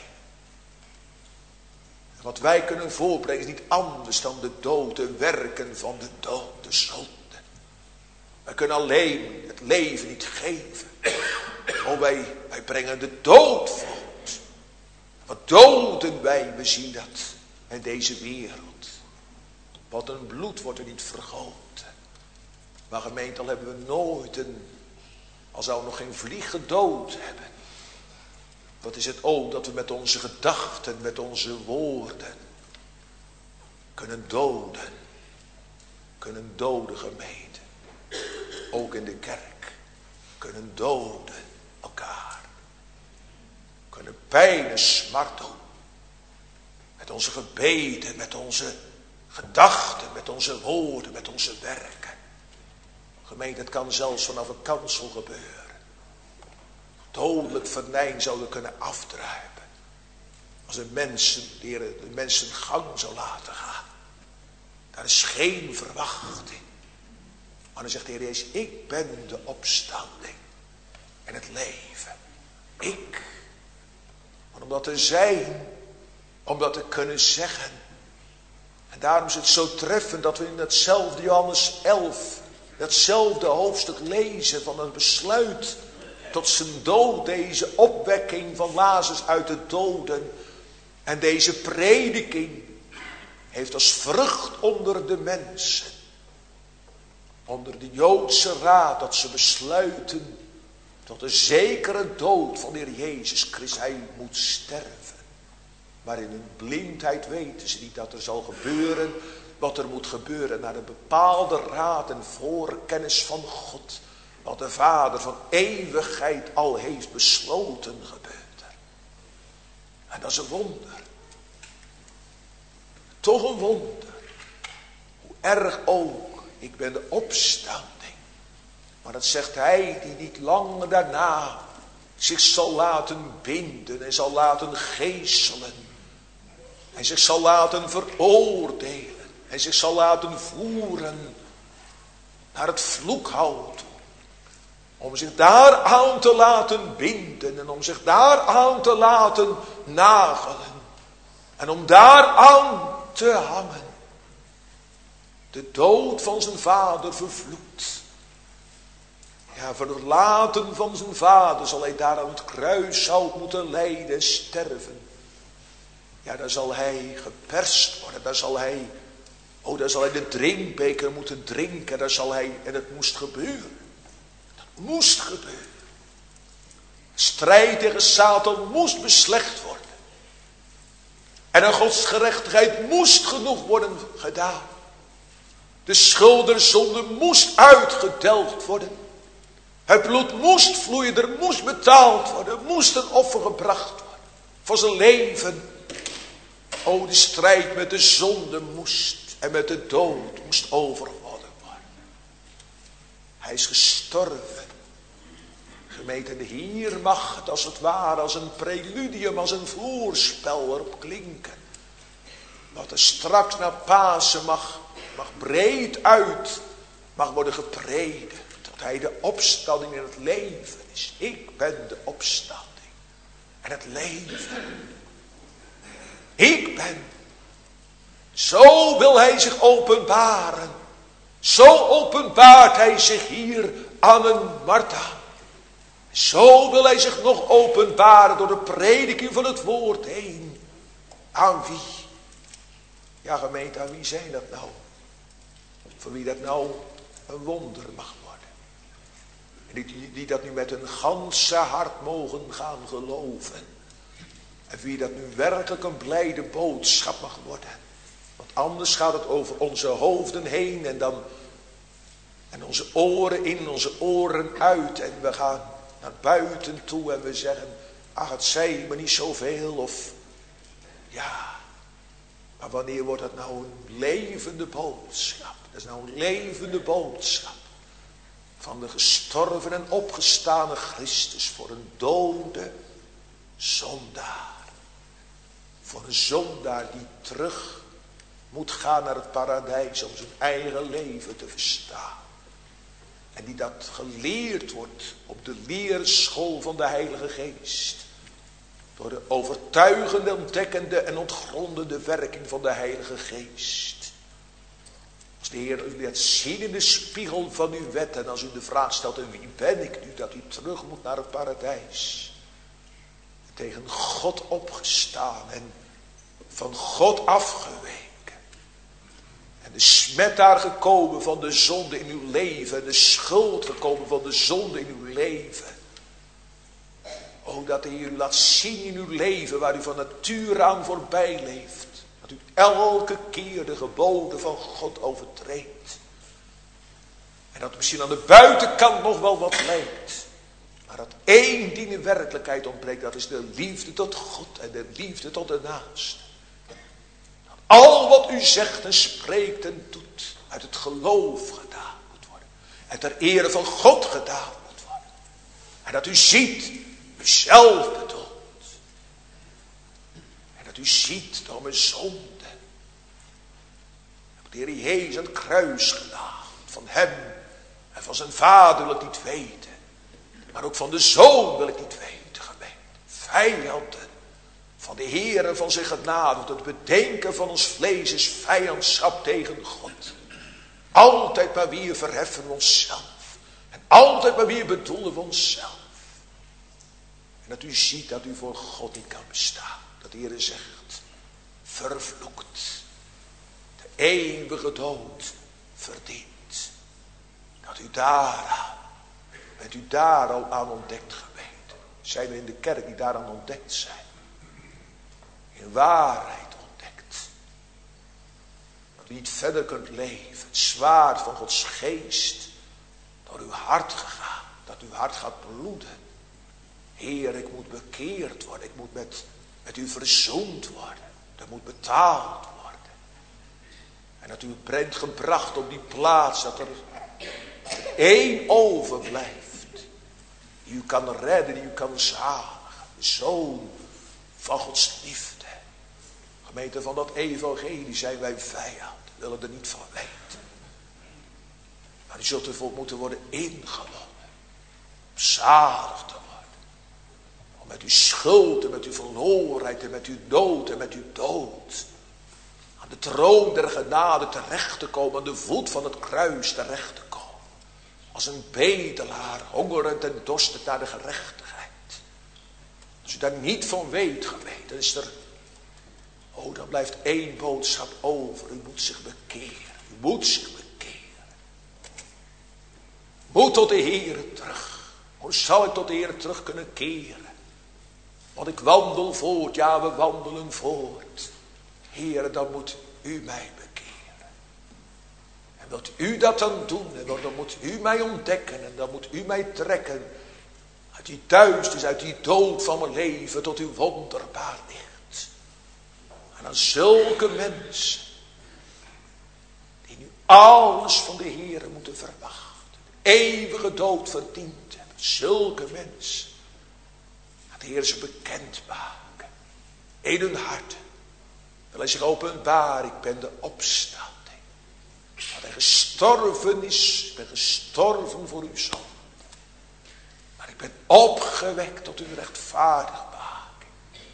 [SPEAKER 2] Wat wij kunnen voorbrengen is niet anders dan de dood, de werken van de dood, de zonde. Wij kunnen alleen het leven niet geven. Oh, wij, wij brengen de dood voort. Wat doden wij, we zien dat in deze wereld. Wat een bloed wordt er niet vergoten. Maar gemeente, al hebben we nooit een, al zou we nog geen vlieg gedood hebben. Wat is het ook dat we met onze gedachten, met onze woorden kunnen doden. Kunnen doden, gemeente. Ook in de kerk. Kunnen doden elkaar. Kunnen pijn en smart doen. Met onze gebeden, met onze gedachten, met onze woorden, met onze werken. Gemeente, het kan zelfs vanaf een kansel gebeuren. Dodelijk venijn zouden kunnen afdruipen. Als een mensen, de Heer de mensen gang zou laten gaan. Daar is geen verwachting. Maar dan zegt de Heer Jezus, ik ben de opstanding en het leven. Ik. Maar om dat te zijn, om dat te kunnen zeggen. En daarom is het zo treffend dat we in hetzelfde Johannes elf, datzelfde hoofdstuk lezen van het besluit tot zijn dood, deze opwekking van Lazarus uit de doden. En deze prediking heeft als vrucht onder de mensen, onder de Joodse raad, dat ze besluiten tot de zekere dood van de Heer Jezus Christus. Hij moet sterven. Maar in hun blindheid weten ze niet dat er zal gebeuren wat er moet gebeuren naar een bepaalde raad en voorkennis van God. Wat de Vader van eeuwigheid al heeft besloten gebeurt er. En dat is een wonder. Toch een wonder. Hoe erg ook. Ik ben de opstanding. Maar dat zegt hij die niet lang daarna zich zal laten binden en zal laten geeselen. En zich zal laten veroordelen. En zich zal laten voeren naar het vloekhout. Om zich daar aan te laten binden. En om zich daar aan te laten nagelen. En om daar aan te hangen. De dood van zijn vader vervloekt. Ja, verlaten van zijn vader zal hij daar aan het kruishout moeten lijden en sterven. Ja, daar zal hij geperst worden. Daar zal hij, oh, daar zal hij de drinkbeker moeten drinken. Daar zal hij, en het moest gebeuren. Dat moest gebeuren. De strijd tegen Satan moest beslecht worden. En aan Gods gerechtigheid moest genoeg worden gedaan. De schuld der zonde moest uitgedelgd worden. Het bloed moest vloeien, er moest betaald worden. Er moest een offer gebracht worden. Voor zijn leven. O, de strijd met de zonde moest en met de dood moest overwonnen worden. Hij is gestorven. Gemeente, hier mag het als het ware als een preludium, als een voorspel erop klinken. Wat er straks na Pasen mag, mag breed uit, mag worden gepredikt. Dat hij de opstanding in het leven is. Ik ben de opstanding en het leven. Ik ben. Zo wil hij zich openbaren. Zo openbaart hij zich hier aan een Martha. Zo wil hij zich nog openbaren door de prediking van het woord heen. Aan wie? Ja, gemeente, aan wie zijn dat nou? Voor wie dat nou een wonder mag worden. En die, die dat nu met een ganse hart mogen gaan geloven. En voor wie dat nu werkelijk een blijde boodschap mag worden. Want anders gaat het over onze hoofden heen en dan... En onze oren in, onze oren uit. En we gaan naar buiten toe en we zeggen... Ach, het zei me niet zoveel of... Ja... Maar wanneer wordt dat nou een levende boodschap? Dat is nou een levende boodschap. Van de gestorven en opgestane Christus voor een dode zondaar. Voor een zondaar die terug moet gaan naar het paradijs om zijn eigen leven te verstaan. En die dat geleerd wordt op de leerschool van de Heilige Geest. Door de overtuigende, ontdekkende en ontgrondende werking van de Heilige Geest. Als de Heer u laat zien in de spiegel van uw wet. En als u de vraag stelt, en wie ben ik nu dat u terug moet naar het paradijs. Tegen God opgestaan en van God afgeweken. En de smet daar gekomen van de zonde in uw leven. En de schuld gekomen van de zonde in uw leven. O, dat de Heer u laat zien in uw leven waar u van nature aan voorbij leeft. Dat u elke keer de geboden van God overtreedt. En dat misschien aan de buitenkant nog wel wat lijkt. Maar dat één ding in werkelijkheid ontbreekt. Dat is de liefde tot God en de liefde tot de naaste. Dat al wat u zegt en spreekt en doet uit het geloof gedaan moet worden. En ter ere van God gedaan moet worden. En dat u ziet... zelf bedoelt. En dat u ziet door mijn zonde. Heb de Heer Jezus aan het kruis genaagd. Van hem en van zijn vader wil ik niet weten. Maar ook van de zoon wil ik niet weten, gemeente. Vijanden van de Heer en van zijn genade. Het bedenken van ons vlees is vijandschap tegen God. Altijd maar weer verheffen we onszelf. En altijd maar weer bedoelen we onszelf. En dat u ziet dat u voor God niet kan bestaan. Dat de Heer zegt, vervloekt. De eeuwige dood verdient. Dat u daaraan, bent u daar al aan ontdekt, gemeente. Zijn we in de kerk die daaraan ontdekt zijn. In waarheid ontdekt. Dat u niet verder kunt leven. Het zwaard van Gods geest door uw hart gegaan. Dat uw hart gaat bloeden. Heer, ik moet bekeerd worden. Ik moet met, met u verzoend worden. Er moet betaald worden. En dat u bent gebracht op die plaats. Dat er één overblijft. Die u kan redden. Die u kan zaligen. De Zoon van Gods liefde. Gemeente, van dat evangelie zijn wij vijand. We willen er niet van weten. Maar u zult ervoor moeten worden ingewonnen. Om zalig te worden. Met uw schuld en met uw verlorenheid en met uw dood en uw dood. Aan de troon der genade terecht te komen. Aan de voet van het kruis terecht te komen. Als een bedelaar, hongerend en dorstend naar de gerechtigheid. Als u daar niet van weet, geweten, dan is er... Oh, dan blijft één boodschap over. U moet zich bekeren. U moet zich bekeren. Moet tot de Heere terug. Hoe zal ik tot de Heere terug kunnen keren? Want ik wandel voort, ja, we wandelen voort. Heere, dan moet u mij bekeren. En wilt u dat dan doen, en dan moet u mij ontdekken, en dan moet u mij trekken. Uit die duisternis, uit die dood van mijn leven, tot uw wonderbaar licht. En aan zulke mensen, die nu alles van de Heere moeten verwachten. De eeuwige dood verdiend hebben. Zulke mensen. De Heer ze bekend maken. In hun harten. Wil hij zich openbaar. Ik ben de opstanding. Dat hij gestorven is. Ik ben gestorven voor uw zonde. Maar ik ben opgewekt tot uw rechtvaardigmaking.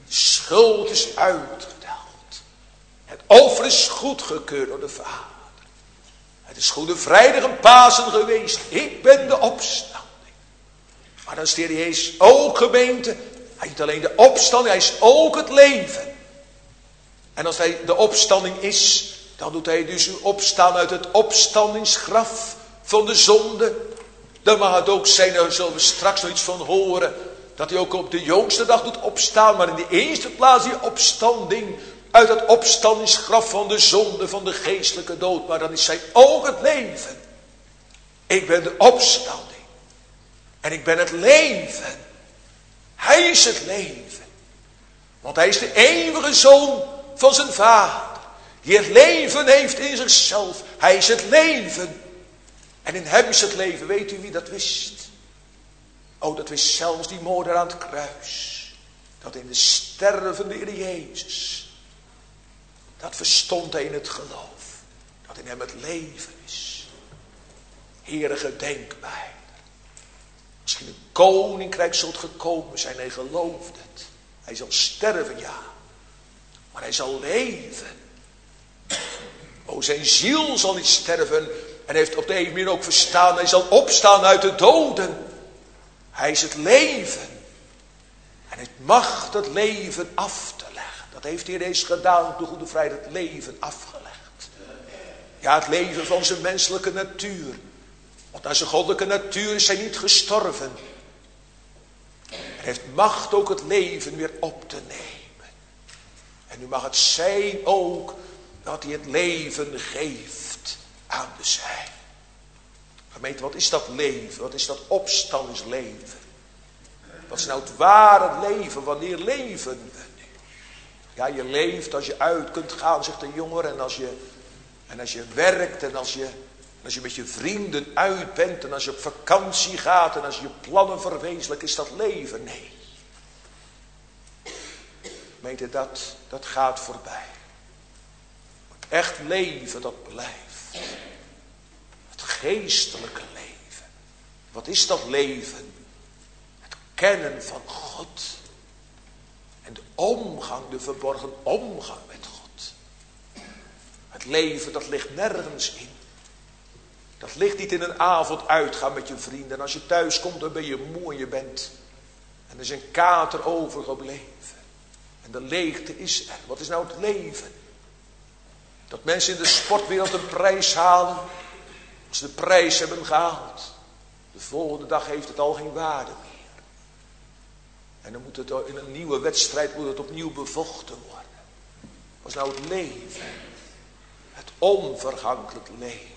[SPEAKER 2] Schuld is uitgedaald. Het offer is goedgekeurd door de Vader. Het is Goede Vrijdag en Pasen geweest. Ik ben de opstanding. Maar dan is de Heer Jezus ook, gemeente. Hij is niet alleen de opstanding, hij is ook het leven. En als hij de opstanding is, dan doet hij dus u opstaan uit het opstandingsgraf van de zonde. Dan mag het ook zijn, daar zullen we straks nog iets van horen, dat hij ook op de jongste dag doet opstaan. Maar in de eerste plaats die opstanding uit het opstandingsgraf van de zonde, van de geestelijke dood. Maar dan is hij ook het leven. Ik ben de opstanding. En ik ben het leven. Hij is het leven. Want hij is de eeuwige zoon van zijn Vader. Die het leven heeft in zichzelf. Hij is het leven. En in hem is het leven. Weet u wie dat wist? Oh, dat wist zelfs die moeder aan het kruis. Dat in de stervende Heer Jezus. Dat verstond hij in het geloof. Dat in hem het leven is. Heere, gedenk mij. Misschien een koninkrijk zult gekomen zijn. Hij geloofde het. Hij zal sterven, ja. Maar hij zal leven. O, zijn ziel zal niet sterven. En heeft op de een manier ook verstaan. Hij zal opstaan uit de doden. Hij is het leven. En het mag het leven af te leggen. Dat heeft hij eens gedaan op de Goede Vrijdag. Het leven afgelegd. Ja, het leven van zijn menselijke natuur. Want naar zijn goddelijke natuur is hij niet gestorven. Hij heeft macht ook het leven weer op te nemen. En nu mag het zijn ook dat hij het leven geeft aan de zijn. Gemeente, wat is dat leven? Wat is dat opstandingsleven? Wat is nou het ware leven? Wanneer leven we nu? Ja, je leeft als je uit kunt gaan, zegt de jongere. En als je, en als je werkt en als je, als je met je vrienden uit bent. En als je op vakantie gaat en als je je plannen verwezenlijkt. Is dat leven? Nee. Gemeente, dat, dat gaat voorbij. Echt leven, dat blijft. Het geestelijke leven. Wat is dat leven? Het kennen van God. En de omgang, de verborgen omgang met God. Het leven, dat ligt nergens in. Dat ligt niet in een avond uitgaan met je vrienden. En als je thuis komt, dan ben je moe en je bent. En er is een kater overgebleven. En de leegte is er. Wat is nou het leven? Dat mensen in de sportwereld een prijs halen. Als ze de prijs hebben gehaald. De volgende dag heeft het al geen waarde meer. En dan moet het in een nieuwe wedstrijd moet het opnieuw bevochten worden. Wat is nou het leven? Het onvergankelijk leven.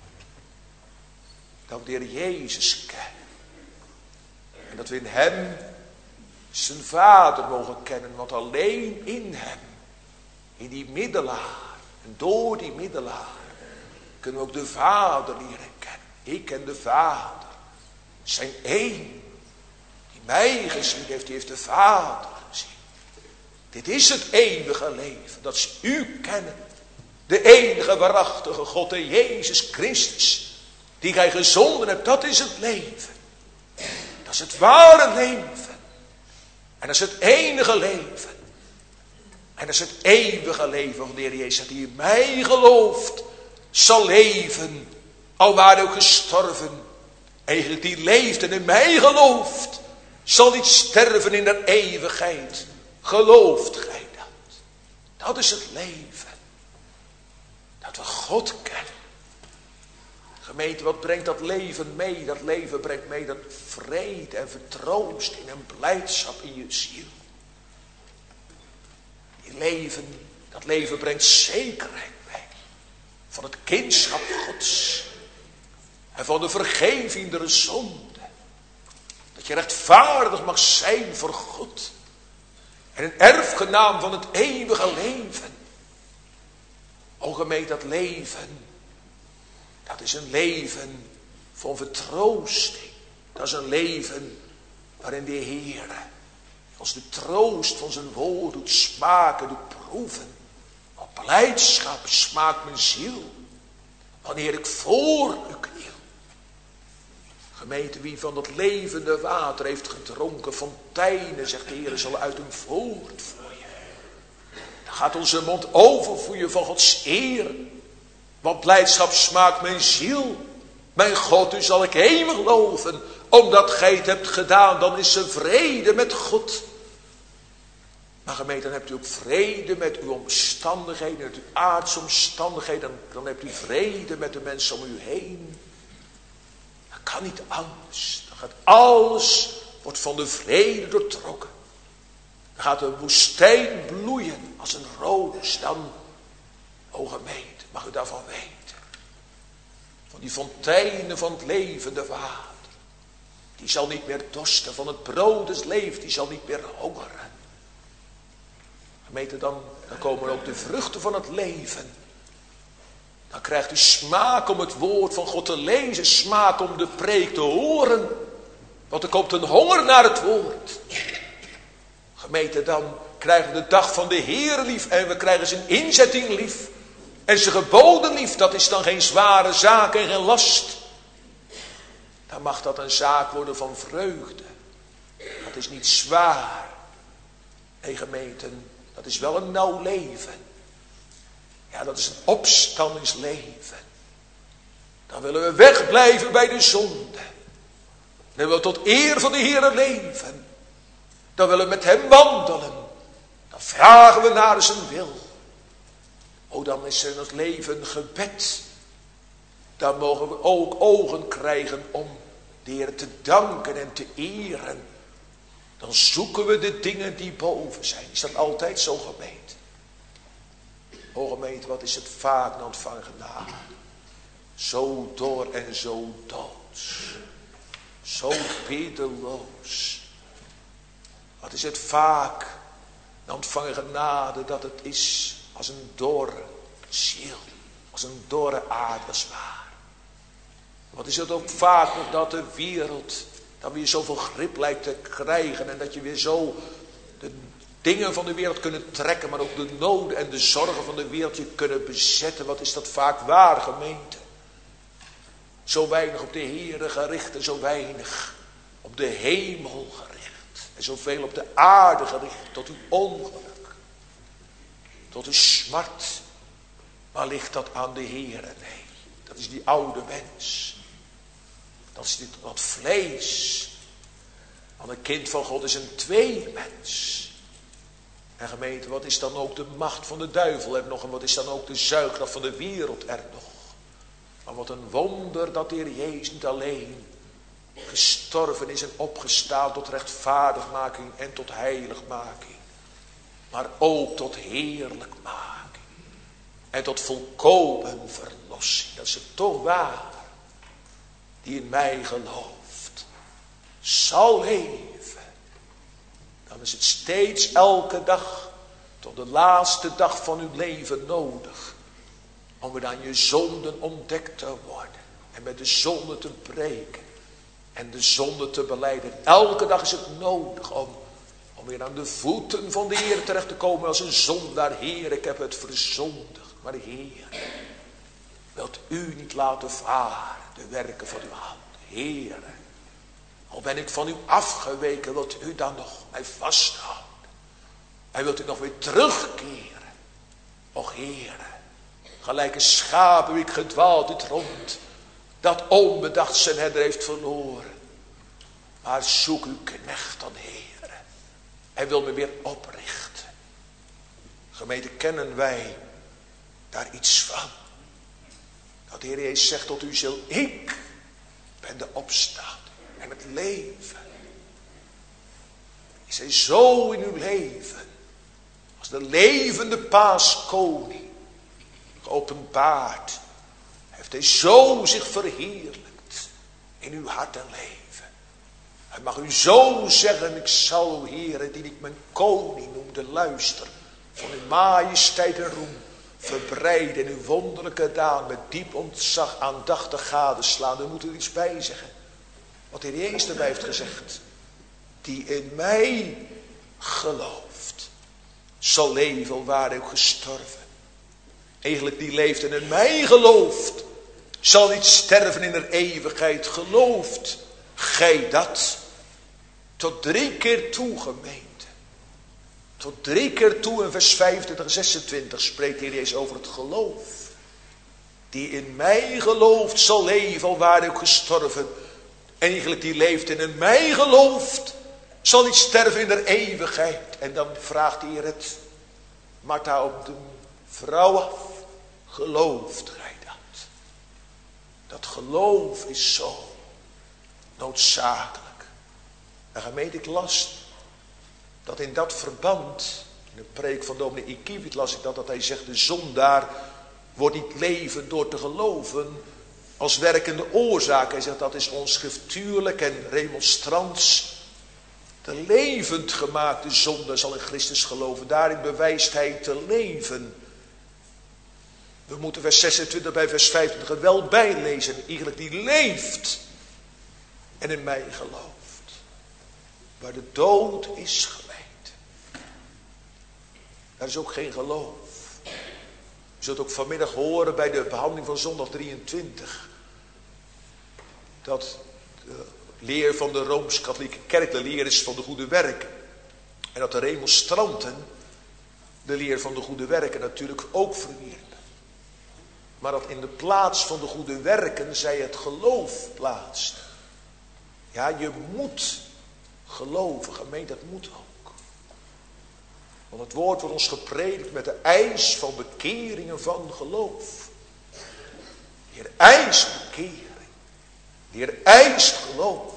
[SPEAKER 2] Dat we de Heer Jezus kennen. En dat we in hem zijn Vader mogen kennen. Want alleen in hem, in die middelaar. En door die middelaar kunnen we ook de Vader leren kennen. Ik ken de Vader. Zijn één. Die mij gezien heeft, die heeft de Vader gezien. Dit is het eeuwige leven. Dat is u kennen. De enige waarachtige God en Jezus Christus. Die gij gezonden hebt. Dat is het leven. Dat is het ware leven. En dat is het enige leven. En dat is het eeuwige leven van de Heer Jezus. Die in mij gelooft, zal leven. Al waren ook gestorven. Eigenlijk die leeft en in mij gelooft, zal niet sterven in de eeuwigheid. Gelooft gij dat? Dat is het leven. Dat we God kennen. Gemeente, wat brengt dat leven mee? Dat leven brengt mee dat vrede en vertroosting en blijdschap in je ziel. Die leven, dat leven brengt zekerheid mee. Van het kindschap Gods. En van de vergeving der zonde. Dat je rechtvaardig mag zijn voor God. En een erfgenaam van het eeuwige leven. O gemeente, dat leven. Dat is een leven van vertroosting. Dat is een leven waarin de Heer als de troost van zijn woord doet smaken, doet proeven. Op blijdschap smaakt mijn ziel. Wanneer ik voor u kniel. Gemeente, wie van dat levende water heeft gedronken, fonteinen, zegt de Heer, zal uit hem voortvloeien. Dan gaat onze mond overvloeien van Gods eer. Want blijdschap smaakt mijn ziel. Mijn God, u zal ik eeuwig loven. Omdat gij het hebt gedaan, dan is er vrede met God. Maar gemeente, dan hebt u ook vrede met uw omstandigheden, met uw aardse omstandigheden. Dan, dan hebt u vrede met de mensen om u heen. Dat kan niet anders. Dan gaat alles, wordt van de vrede doortrokken. Dan gaat de woestijn bloeien als een roos. Dan, o gemeente, mag u daarvan weten. Van die fonteinen van het levende water. Die zal niet meer dorsten. Van het brood des levens, die zal niet meer hongeren. Gemeente, dan, dan komen ook de vruchten van het leven. Dan krijgt u smaak om het woord van God te lezen. Smaak om de preek te horen. Want er komt een honger naar het woord. Gemeente, dan krijgen we de dag van de Heer lief. En we krijgen zijn inzetting lief. En zijn geboden lief. Dat is dan geen zware zaak en geen last. Dan mag dat een zaak worden van vreugde. Dat is niet zwaar. Nee, gemeenten. Dat is wel een nauw leven. Ja, dat is een opstandingsleven. Dan willen we wegblijven bij de zonde. Dan willen we tot eer van de Heer leven. Dan willen we met hem wandelen. Dan vragen we naar zijn wil. O, dan is er in het leven gebed. Dan mogen we ook ogen krijgen om de Heer te danken en te eren. Dan zoeken we de dingen die boven zijn. Is dat altijd zo, gemeente? O gemeente, wat is het vaak na ontvangen genade. Zo dor en zo doods. Zo bitterloos. Wat is het vaak na ontvangen genade dat het is als een dorre ziel. Als een dorre aarde als waar. Wat is het ook vaak nog dat de wereld, dat weer zoveel grip lijkt te krijgen. En dat je weer zo de dingen van de wereld kunnen trekken. Maar ook de noden en de zorgen van de wereld je kunnen bezetten. Wat is dat vaak waar, gemeente. Zo weinig op de Heere gericht en zo weinig op de hemel gericht. En zoveel op de aarde gericht tot uw ongeluk. Tot uw smart. Maar ligt dat aan de Heere? Nee, dat is die oude mens. Dat is dit, dat vlees. Want een kind van God is een tweemens. En gemeente, wat is dan ook de macht van de duivel er nog? En wat is dan ook de zuigkracht van de wereld er nog? Maar wat een wonder dat de Heer Jezus niet alleen gestorven is en opgestaan tot rechtvaardigmaking en tot heiligmaking. Maar ook tot heerlijkmaking. En tot volkomen verlossing. Dat is het toch waar. Die in mij gelooft. Zal leven. Dan is het steeds elke dag. Tot de laatste dag van uw leven nodig. Om weer aan je zonden ontdekt te worden. En met de zonde te breken. En de zonde te belijden. Elke dag is het nodig om. Om weer aan de voeten van de Heer terecht te komen als een zondaar. Heer, ik heb het verzondigd. Maar Heer, wilt u niet laten varen de werken van uw hand. Heer, al ben ik van u afgeweken, wilt u dan nog mij vasthouden. En wilt u nog weer terugkeren. Och Heer, gelijk een schaap wie ik gedwaald dit rond. Dat onbedacht zijn herder heeft verloren. Maar zoek uw knecht dan, Heer. Hij wil me weer oprichten. Gemeente, kennen wij daar iets van. Dat de Heer Jezus zegt tot u ziel, ik ben de opstanding en het leven. Is hij zo in uw leven, als de levende paaskoning, geopenbaard, heeft hij zo zich verheerlijkt in uw hart en leven. Hij mag u zo zeggen, ik zal, o Heere, die ik mijn koning noemde, luister, van uw majesteit en roem, verbreiden en uw wonderlijke daad met diep ontzag aandachtig gadeslaan. Daar moet er iets bij zeggen. Wat de Heer Jezus erbij heeft gezegd. Die in mij gelooft, zal leven, al ware ook gestorven. Eigenlijk die leeft en in mij gelooft, zal niet sterven in de eeuwigheid. Gelooft gij dat? Tot drie keer toe, gemeente. Tot drie keer toe in vers vijfentwintig en zesentwintig spreekt de Heer Jezus over het geloof. Die in mij gelooft zal leven, al waar hij ook gestorven. En eigenlijk die leeft en in mij gelooft, zal niet sterven in de eeuwigheid. En dan vraagt de Heer het Martha op de vrouw af. Gelooft gij dat? Dat geloof is zo noodzakelijk. En gemeente, ik las dat in dat verband, in een preek van dominee Ikiewit las ik dat, dat hij zegt, de zondaar wordt niet levend door te geloven als werkende oorzaak. Hij zegt, dat is onschriftuurlijk en remonstrants. De levend gemaakte zonde zal in Christus geloven. Daarin bewijst hij te leven. We moeten vers zesentwintig bij vers vijfentwintig er wel bijlezen. Eigenlijk die leeft en in mij gelooft. Waar de dood is, gemeente, daar is ook geen geloof. Je zult ook vanmiddag horen bij de behandeling van zondag drieëntwintig. Dat de leer van de Rooms-Katholieke Kerk de leer is van de goede werken. En dat de remonstranten de leer van de goede werken natuurlijk ook verwierpen. Maar dat in de plaats van de goede werken zij het geloof plaatst. Ja, je moet geloven, gemeente, dat moet ook. Want het woord wordt ons gepredikt met de eis van bekering en van geloof. De Heer eist bekering. De Heer eist geloof.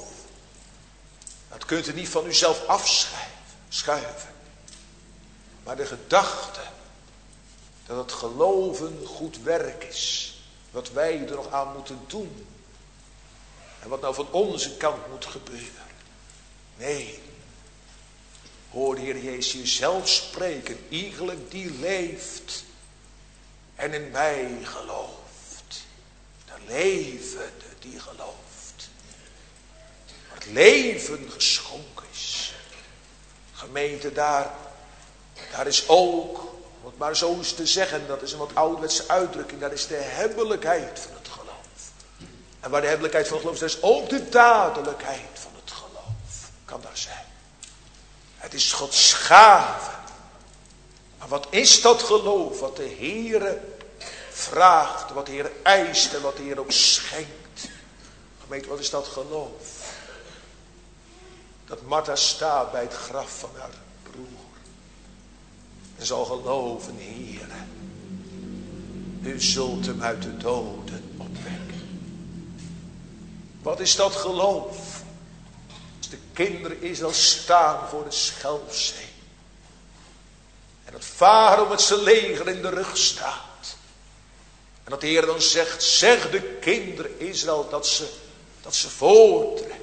[SPEAKER 2] Dat kunt u niet van uzelf afschuiven. Maar de gedachte dat het geloven goed werk is. Wat wij er nog aan moeten doen. En wat nou van onze kant moet gebeuren. Nee. Hoor de Heer Jezus jezelf spreken. Iegelijk die leeft en in mij gelooft. De levende die gelooft. Het leven geschonken is. Gemeente, daar, daar is ook, om het maar zo eens te zeggen, dat is een wat ouderwetse uitdrukking, daar is de hebbelijkheid van het geloof. En waar de hebbelijkheid van het geloof is, daar is ook de dadelijkheid van het geloof. Kan daar zijn. Het is Gods gave. Maar wat is dat geloof? Wat de Heere vraagt, wat de Heer eist en wat de Heer ook schenkt. Gemeente, wat is dat geloof? Dat Martha staat bij het graf van haar broer. En zal geloven, Heere, u zult hem uit de doden opwekken. Wat is dat geloof? Als de kinderen Israël staan voor de Schelfzee. En dat Farao met zijn leger in de rug staat. En dat de Heer dan zegt, zeg de kinderen Israël dat ze, dat ze voortrekken.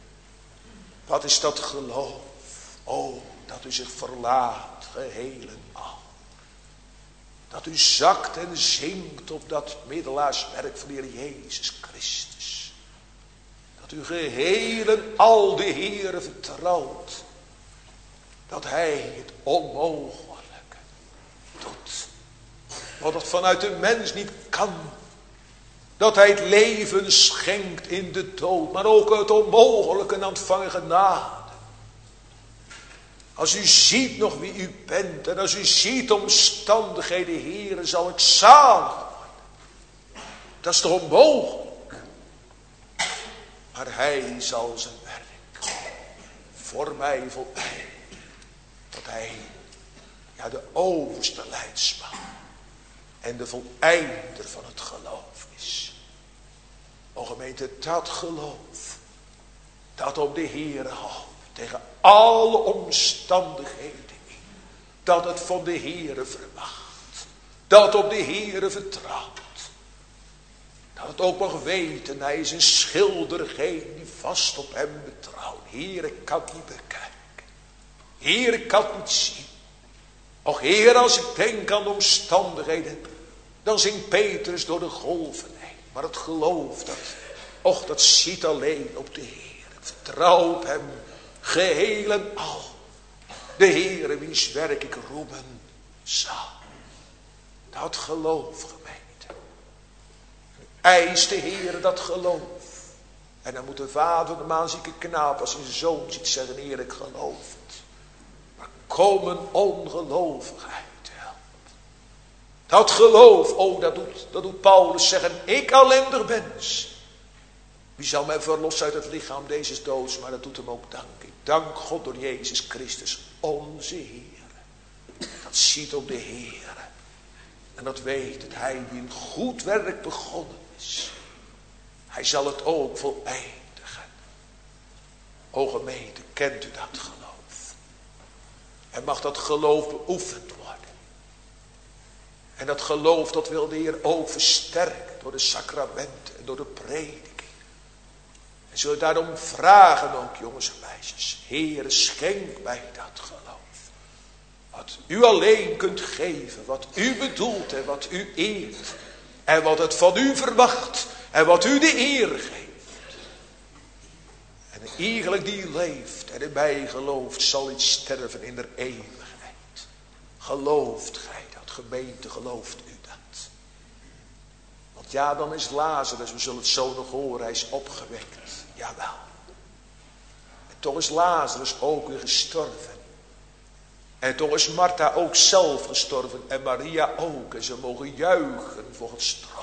[SPEAKER 2] Wat is dat geloof? Oh, dat u zich verlaat, geheel en al. Dat u zakt en zinkt op dat middelaarswerk van de Heer Jezus Christus. Dat u geheel en al de Heere vertrouwt. Dat Hij het onmogelijke doet. Wat het vanuit de mens niet kan. Dat Hij het leven schenkt in de dood. Maar ook het onmogelijke aan ontvangen genade. Als u ziet nog wie u bent. En als u ziet omstandigheden, Heere, zal ik zalig worden. Dat is toch onmogelijk. Maar Hij zal zijn werk voor mij voleiden. Dat Hij, ja, de overste leidsman. En de voleinder van het geloof is. O gemeente, dat geloof. Dat op de Heere houdt. Tegen alle omstandigheden in. Dat het van de Heere verwacht. Dat op de Heere vertrouwt. Dat het ook mag weten. Hij is een schilder. Geen die vast op hem betrouwt. Heer, ik kan het niet bekijken. Heer, ik kan het niet zien. Och Heer, als ik denk aan de omstandigheden. Dan zingt Petrus door de golven heen. Maar het geloof dat. Och, dat ziet alleen op de Heer. Vertrouw op hem. Geheel en al. De Heere wiens werk ik roemen zal. Dat geloof, gemeente. Eist de Heere dat geloof. En dan moet de vader de maanzieke knaap als zijn zoon ziet zeggen, Heer, ik geloof het. Maar kom een ongelovigheid help. Dat geloof, oh dat doet, dat doet Paulus zeggen, ik ellendig mens. Wie zal mij verlossen uit het lichaam deze doods, maar dat doet hem ook dank. Ik dank God door Jezus Christus, onze Heer. Dat ziet ook de Heer. En dat weet het, hij die een goed werk begonnen is. Hij zal het ook voleindigen. O gemeente, kent u dat geloof? En mag dat geloof beoefend worden. En dat geloof, dat wil de Heer ook versterken door de sacramenten en door de prediking. En zullen we daarom vragen ook, jongens en meisjes. Heer, schenk mij dat geloof. Wat u alleen kunt geven, wat u bedoelt en wat u eert. En wat het van u verwacht en wat u de eer geeft. En eigenlijk die leeft en in mij gelooft, zal iets sterven in de eeuwigheid. Gelooft gij dat, gemeente, gelooft u dat? Want ja, dan is Lazarus, we zullen het zo nog horen, hij is opgewekt. Jawel. En toch is Lazarus ook weer gestorven. En toch is Martha ook zelf gestorven en Maria ook. En ze mogen juichen voor het stroom.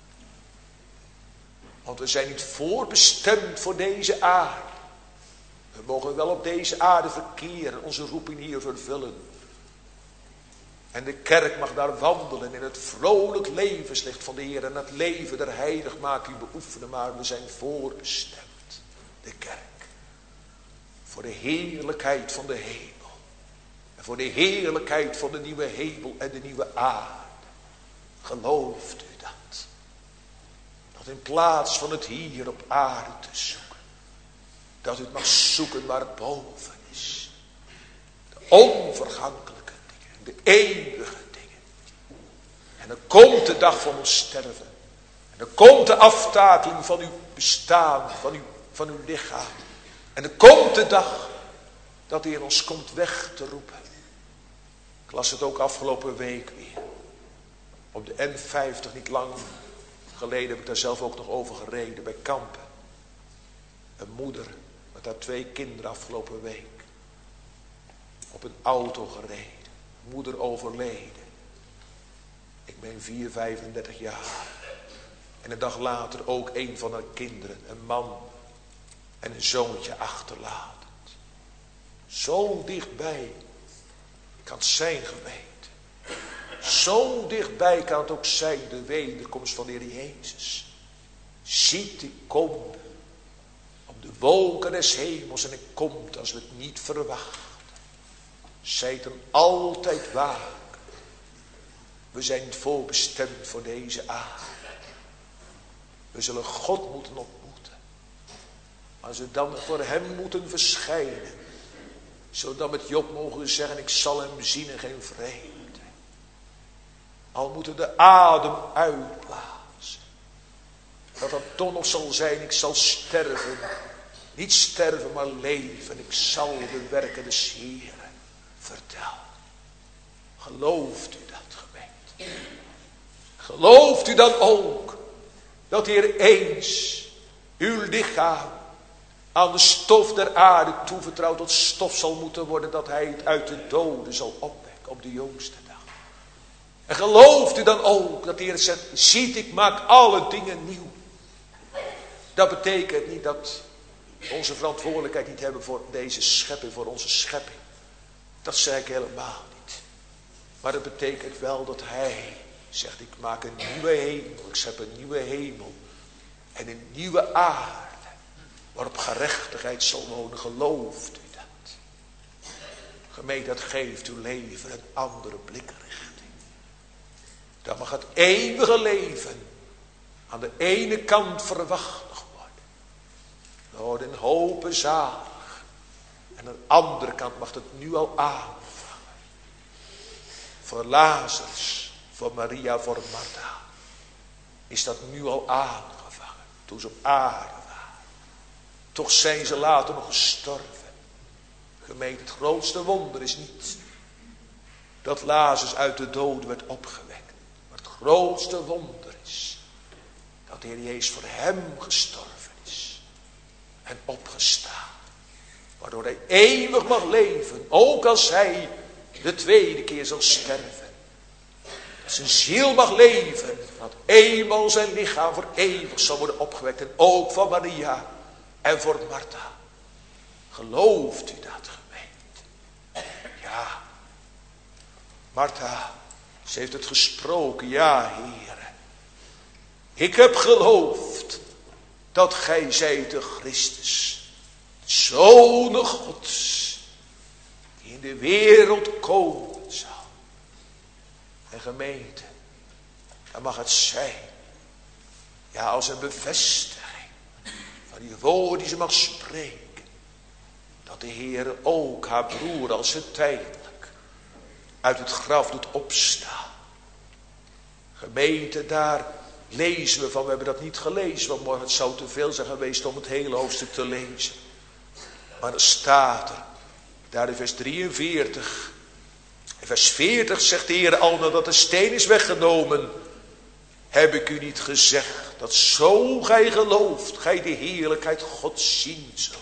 [SPEAKER 2] Want we zijn niet voorbestemd voor deze aarde. We mogen wel op deze aarde verkeren, onze roeping hier vervullen. En de kerk mag daar wandelen in het vrolijk levenslicht van de Heer. En het leven der heiligmaking beoefenen. Maar we zijn voorbestemd, de kerk. Voor de heerlijkheid van de hemel. En voor de heerlijkheid van de nieuwe hemel en de nieuwe aarde. Gelooft u dat? Dat in plaats van het hier op aarde te zoeken. Dat u het mag zoeken waar het boven is. De onvergankelijke dingen. De eeuwige dingen. En dan komt de dag van ons sterven. En dan komt de aftakeling van uw bestaan. Van uw, van uw lichaam. En dan komt de dag dat hij in ons komt weg te roepen. Ik las het ook afgelopen week weer. Op de N vijftig, niet lang geleden heb ik daar zelf ook nog over gereden bij Kampen. Een moeder met haar twee kinderen afgelopen week. Op een auto gereden. Moeder overleden. Ik ben vier, vijfendertig jaar. En een dag later ook een van haar kinderen. Een man en een zoontje achterlatend. Zo dichtbij kan het zijn, gemeente. Zo dichtbij kan het ook zijn, de wederkomst van de Heer Jezus. Ziet, ik kom op de wolken des hemels en ik kom als we het niet verwachten. Zijt dan altijd waken. We zijn niet voorbestemd voor deze aarde. We zullen God moeten ontmoeten. Als we dan voor hem moeten verschijnen. Zodat met Job mogen zeggen, ik zal hem zien en geen vreemde. Al moeten de adem uitblazen. Dat dat toch nog zal zijn, ik zal sterven. Niet sterven, maar leven. Ik zal de werken des Heeren vertellen. Gelooft u dat, gemeente? Gelooft u dan ook dat de Heer eens uw lichaam aan de stof der aarde toevertrouwd tot stof zal moeten worden, dat hij het uit de doden zal opwekken op de jongste dag. En gelooft u dan ook dat de Heer zegt, ziet, ik maak alle dingen nieuw. Dat betekent niet dat we onze verantwoordelijkheid niet hebben voor deze schepping, voor onze schepping. Dat zeg ik helemaal niet. Maar dat betekent wel dat hij zegt, ik maak een nieuwe hemel, ik schep een nieuwe hemel en een nieuwe aarde. Waarop gerechtigheid zal wonen, gelooft u dat? Gemeente, dat geeft uw leven een andere blikrichting. Dan mag het eeuwige leven aan de ene kant verwacht worden. We worden in hopen zalig. En aan de andere kant mag het nu al aanvangen. Voor Lazarus, voor Maria, voor Martha. Is dat nu al aangevangen. Toen ze op aarde. Toch zijn ze later nog gestorven. Gemeente, het grootste wonder is niet dat Lazarus uit de dood werd opgewekt. Maar het grootste wonder is dat de Heer Jezus voor hem gestorven is. en opgestaan. Waardoor hij eeuwig mag leven, ook als hij de tweede keer zal sterven. Dat zijn ziel mag leven, dat eenmaal zijn lichaam voor eeuwig zal worden opgewekt. En ook van Maria en voor Martha. Gelooft u dat, gemeente? Ja. Martha, ze heeft het gesproken. Ja, Heere. Ik heb geloofd dat gij zijt de Christus, Zoon Gods, die in de wereld komen zal. En gemeente, dan mag het zijn, ja, als een bevestiging van die woorden die ze mag spreken, dat de Heer ook haar broer als het tijdelijk uit het graf doet opstaan. Gemeente, daar lezen we van, we hebben dat niet gelezen, want morgen het zou te veel zijn geweest om het hele hoofdstuk te lezen. Maar er staat er, daar in vers drieënveertig, in vers veertig zegt de Heer, al nadat de steen is weggenomen, heb ik u niet gezegd, dat zo gij gelooft, gij de heerlijkheid Gods zien zult.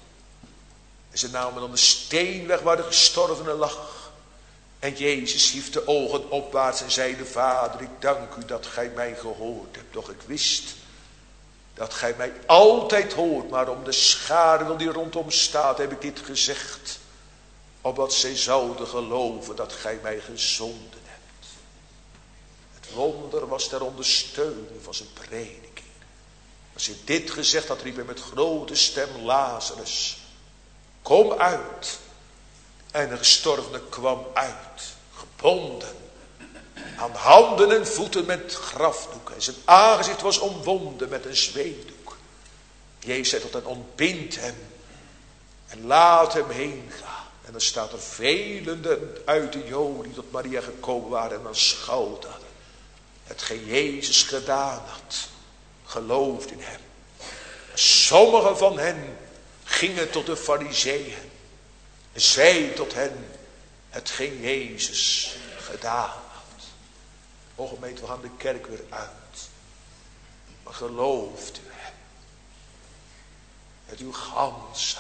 [SPEAKER 2] En ze namen dan de steen weg waar de gestorvene lag. En Jezus hief de ogen opwaarts en zeide, Vader, ik dank u dat gij mij gehoord hebt. Doch ik wist dat gij mij altijd hoort, maar om de schare die rondom staat, heb ik dit gezegd, opdat zij zouden geloven dat gij mij gezonden hebt. Het wonder was ter ondersteuning van zijn prediking. Als hij dit gezegd had, riep hij met grote stem, Lazarus, kom uit. En de gestorvene kwam uit, gebonden, aan handen en voeten met grafdoeken. En zijn aangezicht was omwonden met een zweetdoek. Jezus zei tot hen, ontbind hem en laat hem heen gaan. En dan staat er velen uit de Joden die tot Maria gekomen waren en aanschouwd hadden hetgeen Jezus gedaan had, geloofd in hem. En sommigen van hen gingen tot de Farizeeën en zei tot hen hetgeen Jezus gedaan had. O gemeente, we gaan de kerk weer uit. Maar gelooft u hem met uw gansheid?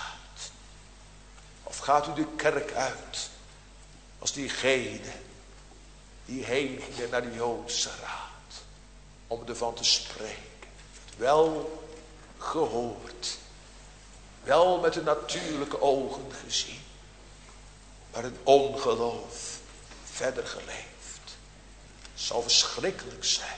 [SPEAKER 2] Of gaat u de kerk uit als diegene die heen gingen naar de Joodse raad om ervan te spreken? Wel gehoord, wel met de natuurlijke ogen gezien, maar een ongeloof verder geleefd. Het zal verschrikkelijk zijn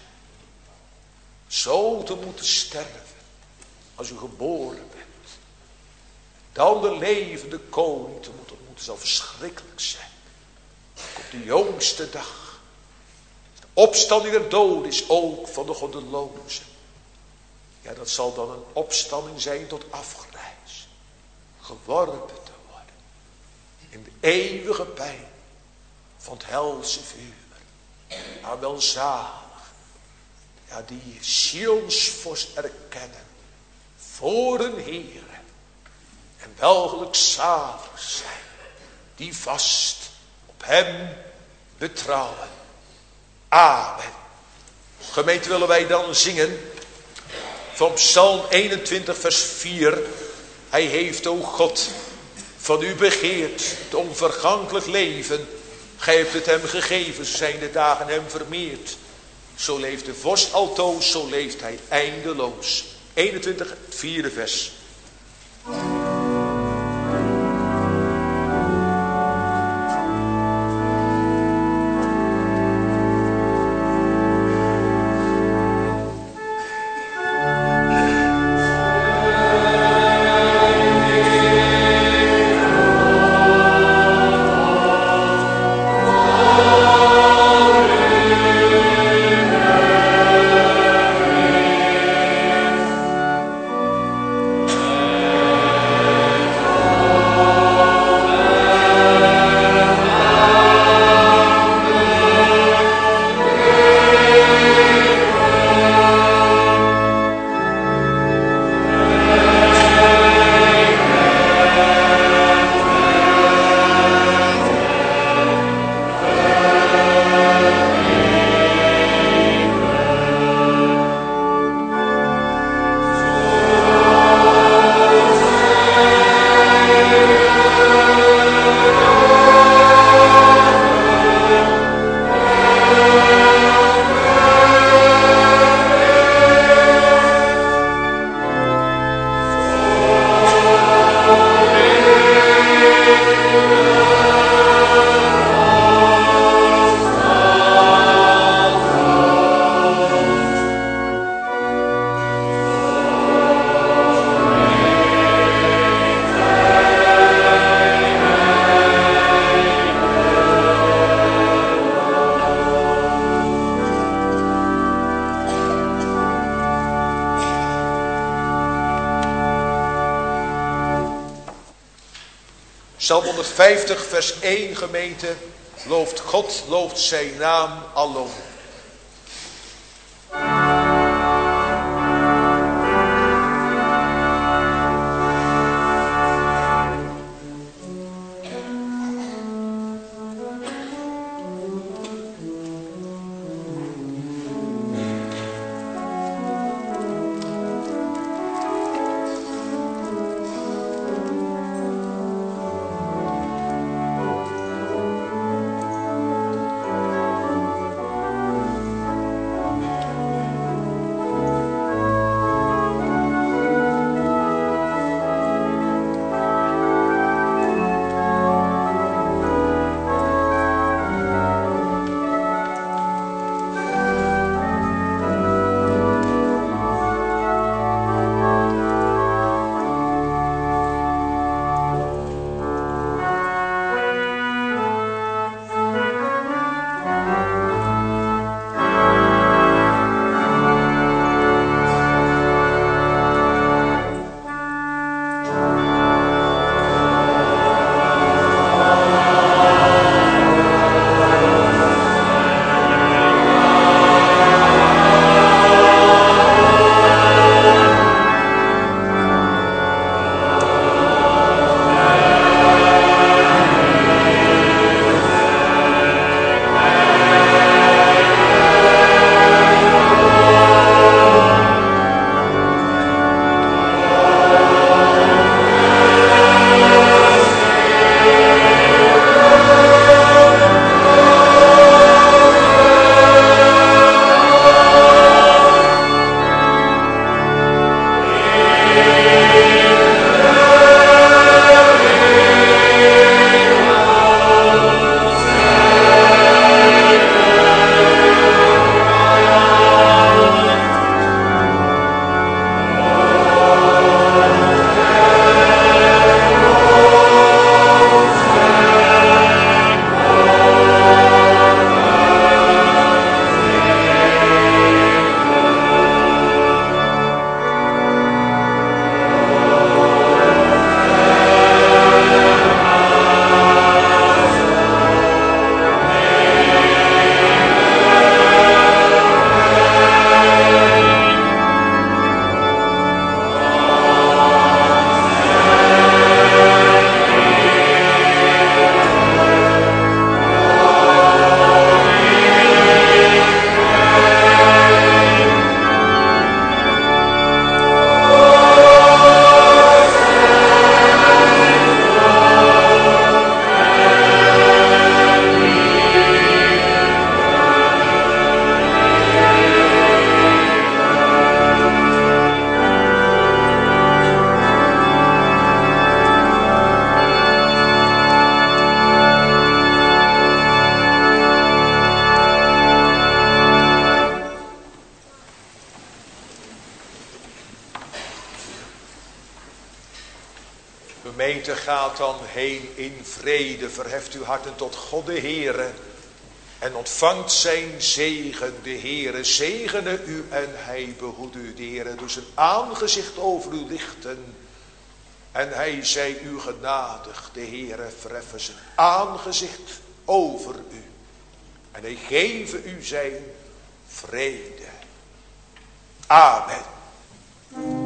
[SPEAKER 2] zo te moeten sterven als u geboren bent. Dan de levende koning te moeten ontmoeten zal verschrikkelijk zijn. Op de jongste dag. De opstanding der doden is ook van de goddelozen. Ja, dat zal dan een opstanding zijn tot afgrijs. Geworpen te worden in de eeuwige pijn van het helse vuur. Maar welzalig. Ja, die zielsvorst erkennen voor hun Heer. En welgelukzalig zijn. Die vast op hem betrouwen. Amen. Gemeente, willen wij dan zingen van Psalm eenentwintig vers vier. Hij heeft, o God, van u begeerd het onvergankelijk leven. Gij hebt het hem gegeven, zo zijn de dagen hem vermeerd. Zo leeft de vorst altoos, zo leeft hij eindeloos. eenentwintig, het vierde vers. Psalm honderdvijftig vers één gemeente. Looft God, looft zijn naam alom. Gemeente, gaat dan heen in vrede, verheft uw harten tot God de Heere en ontvangt zijn zegen. De Heere zegene u en hij behoede u. De Heere doet zijn aangezicht over u lichten en hij zij u genadig. De Heere verheffen zijn aangezicht over u en hij geven u zijn vrede. Amen.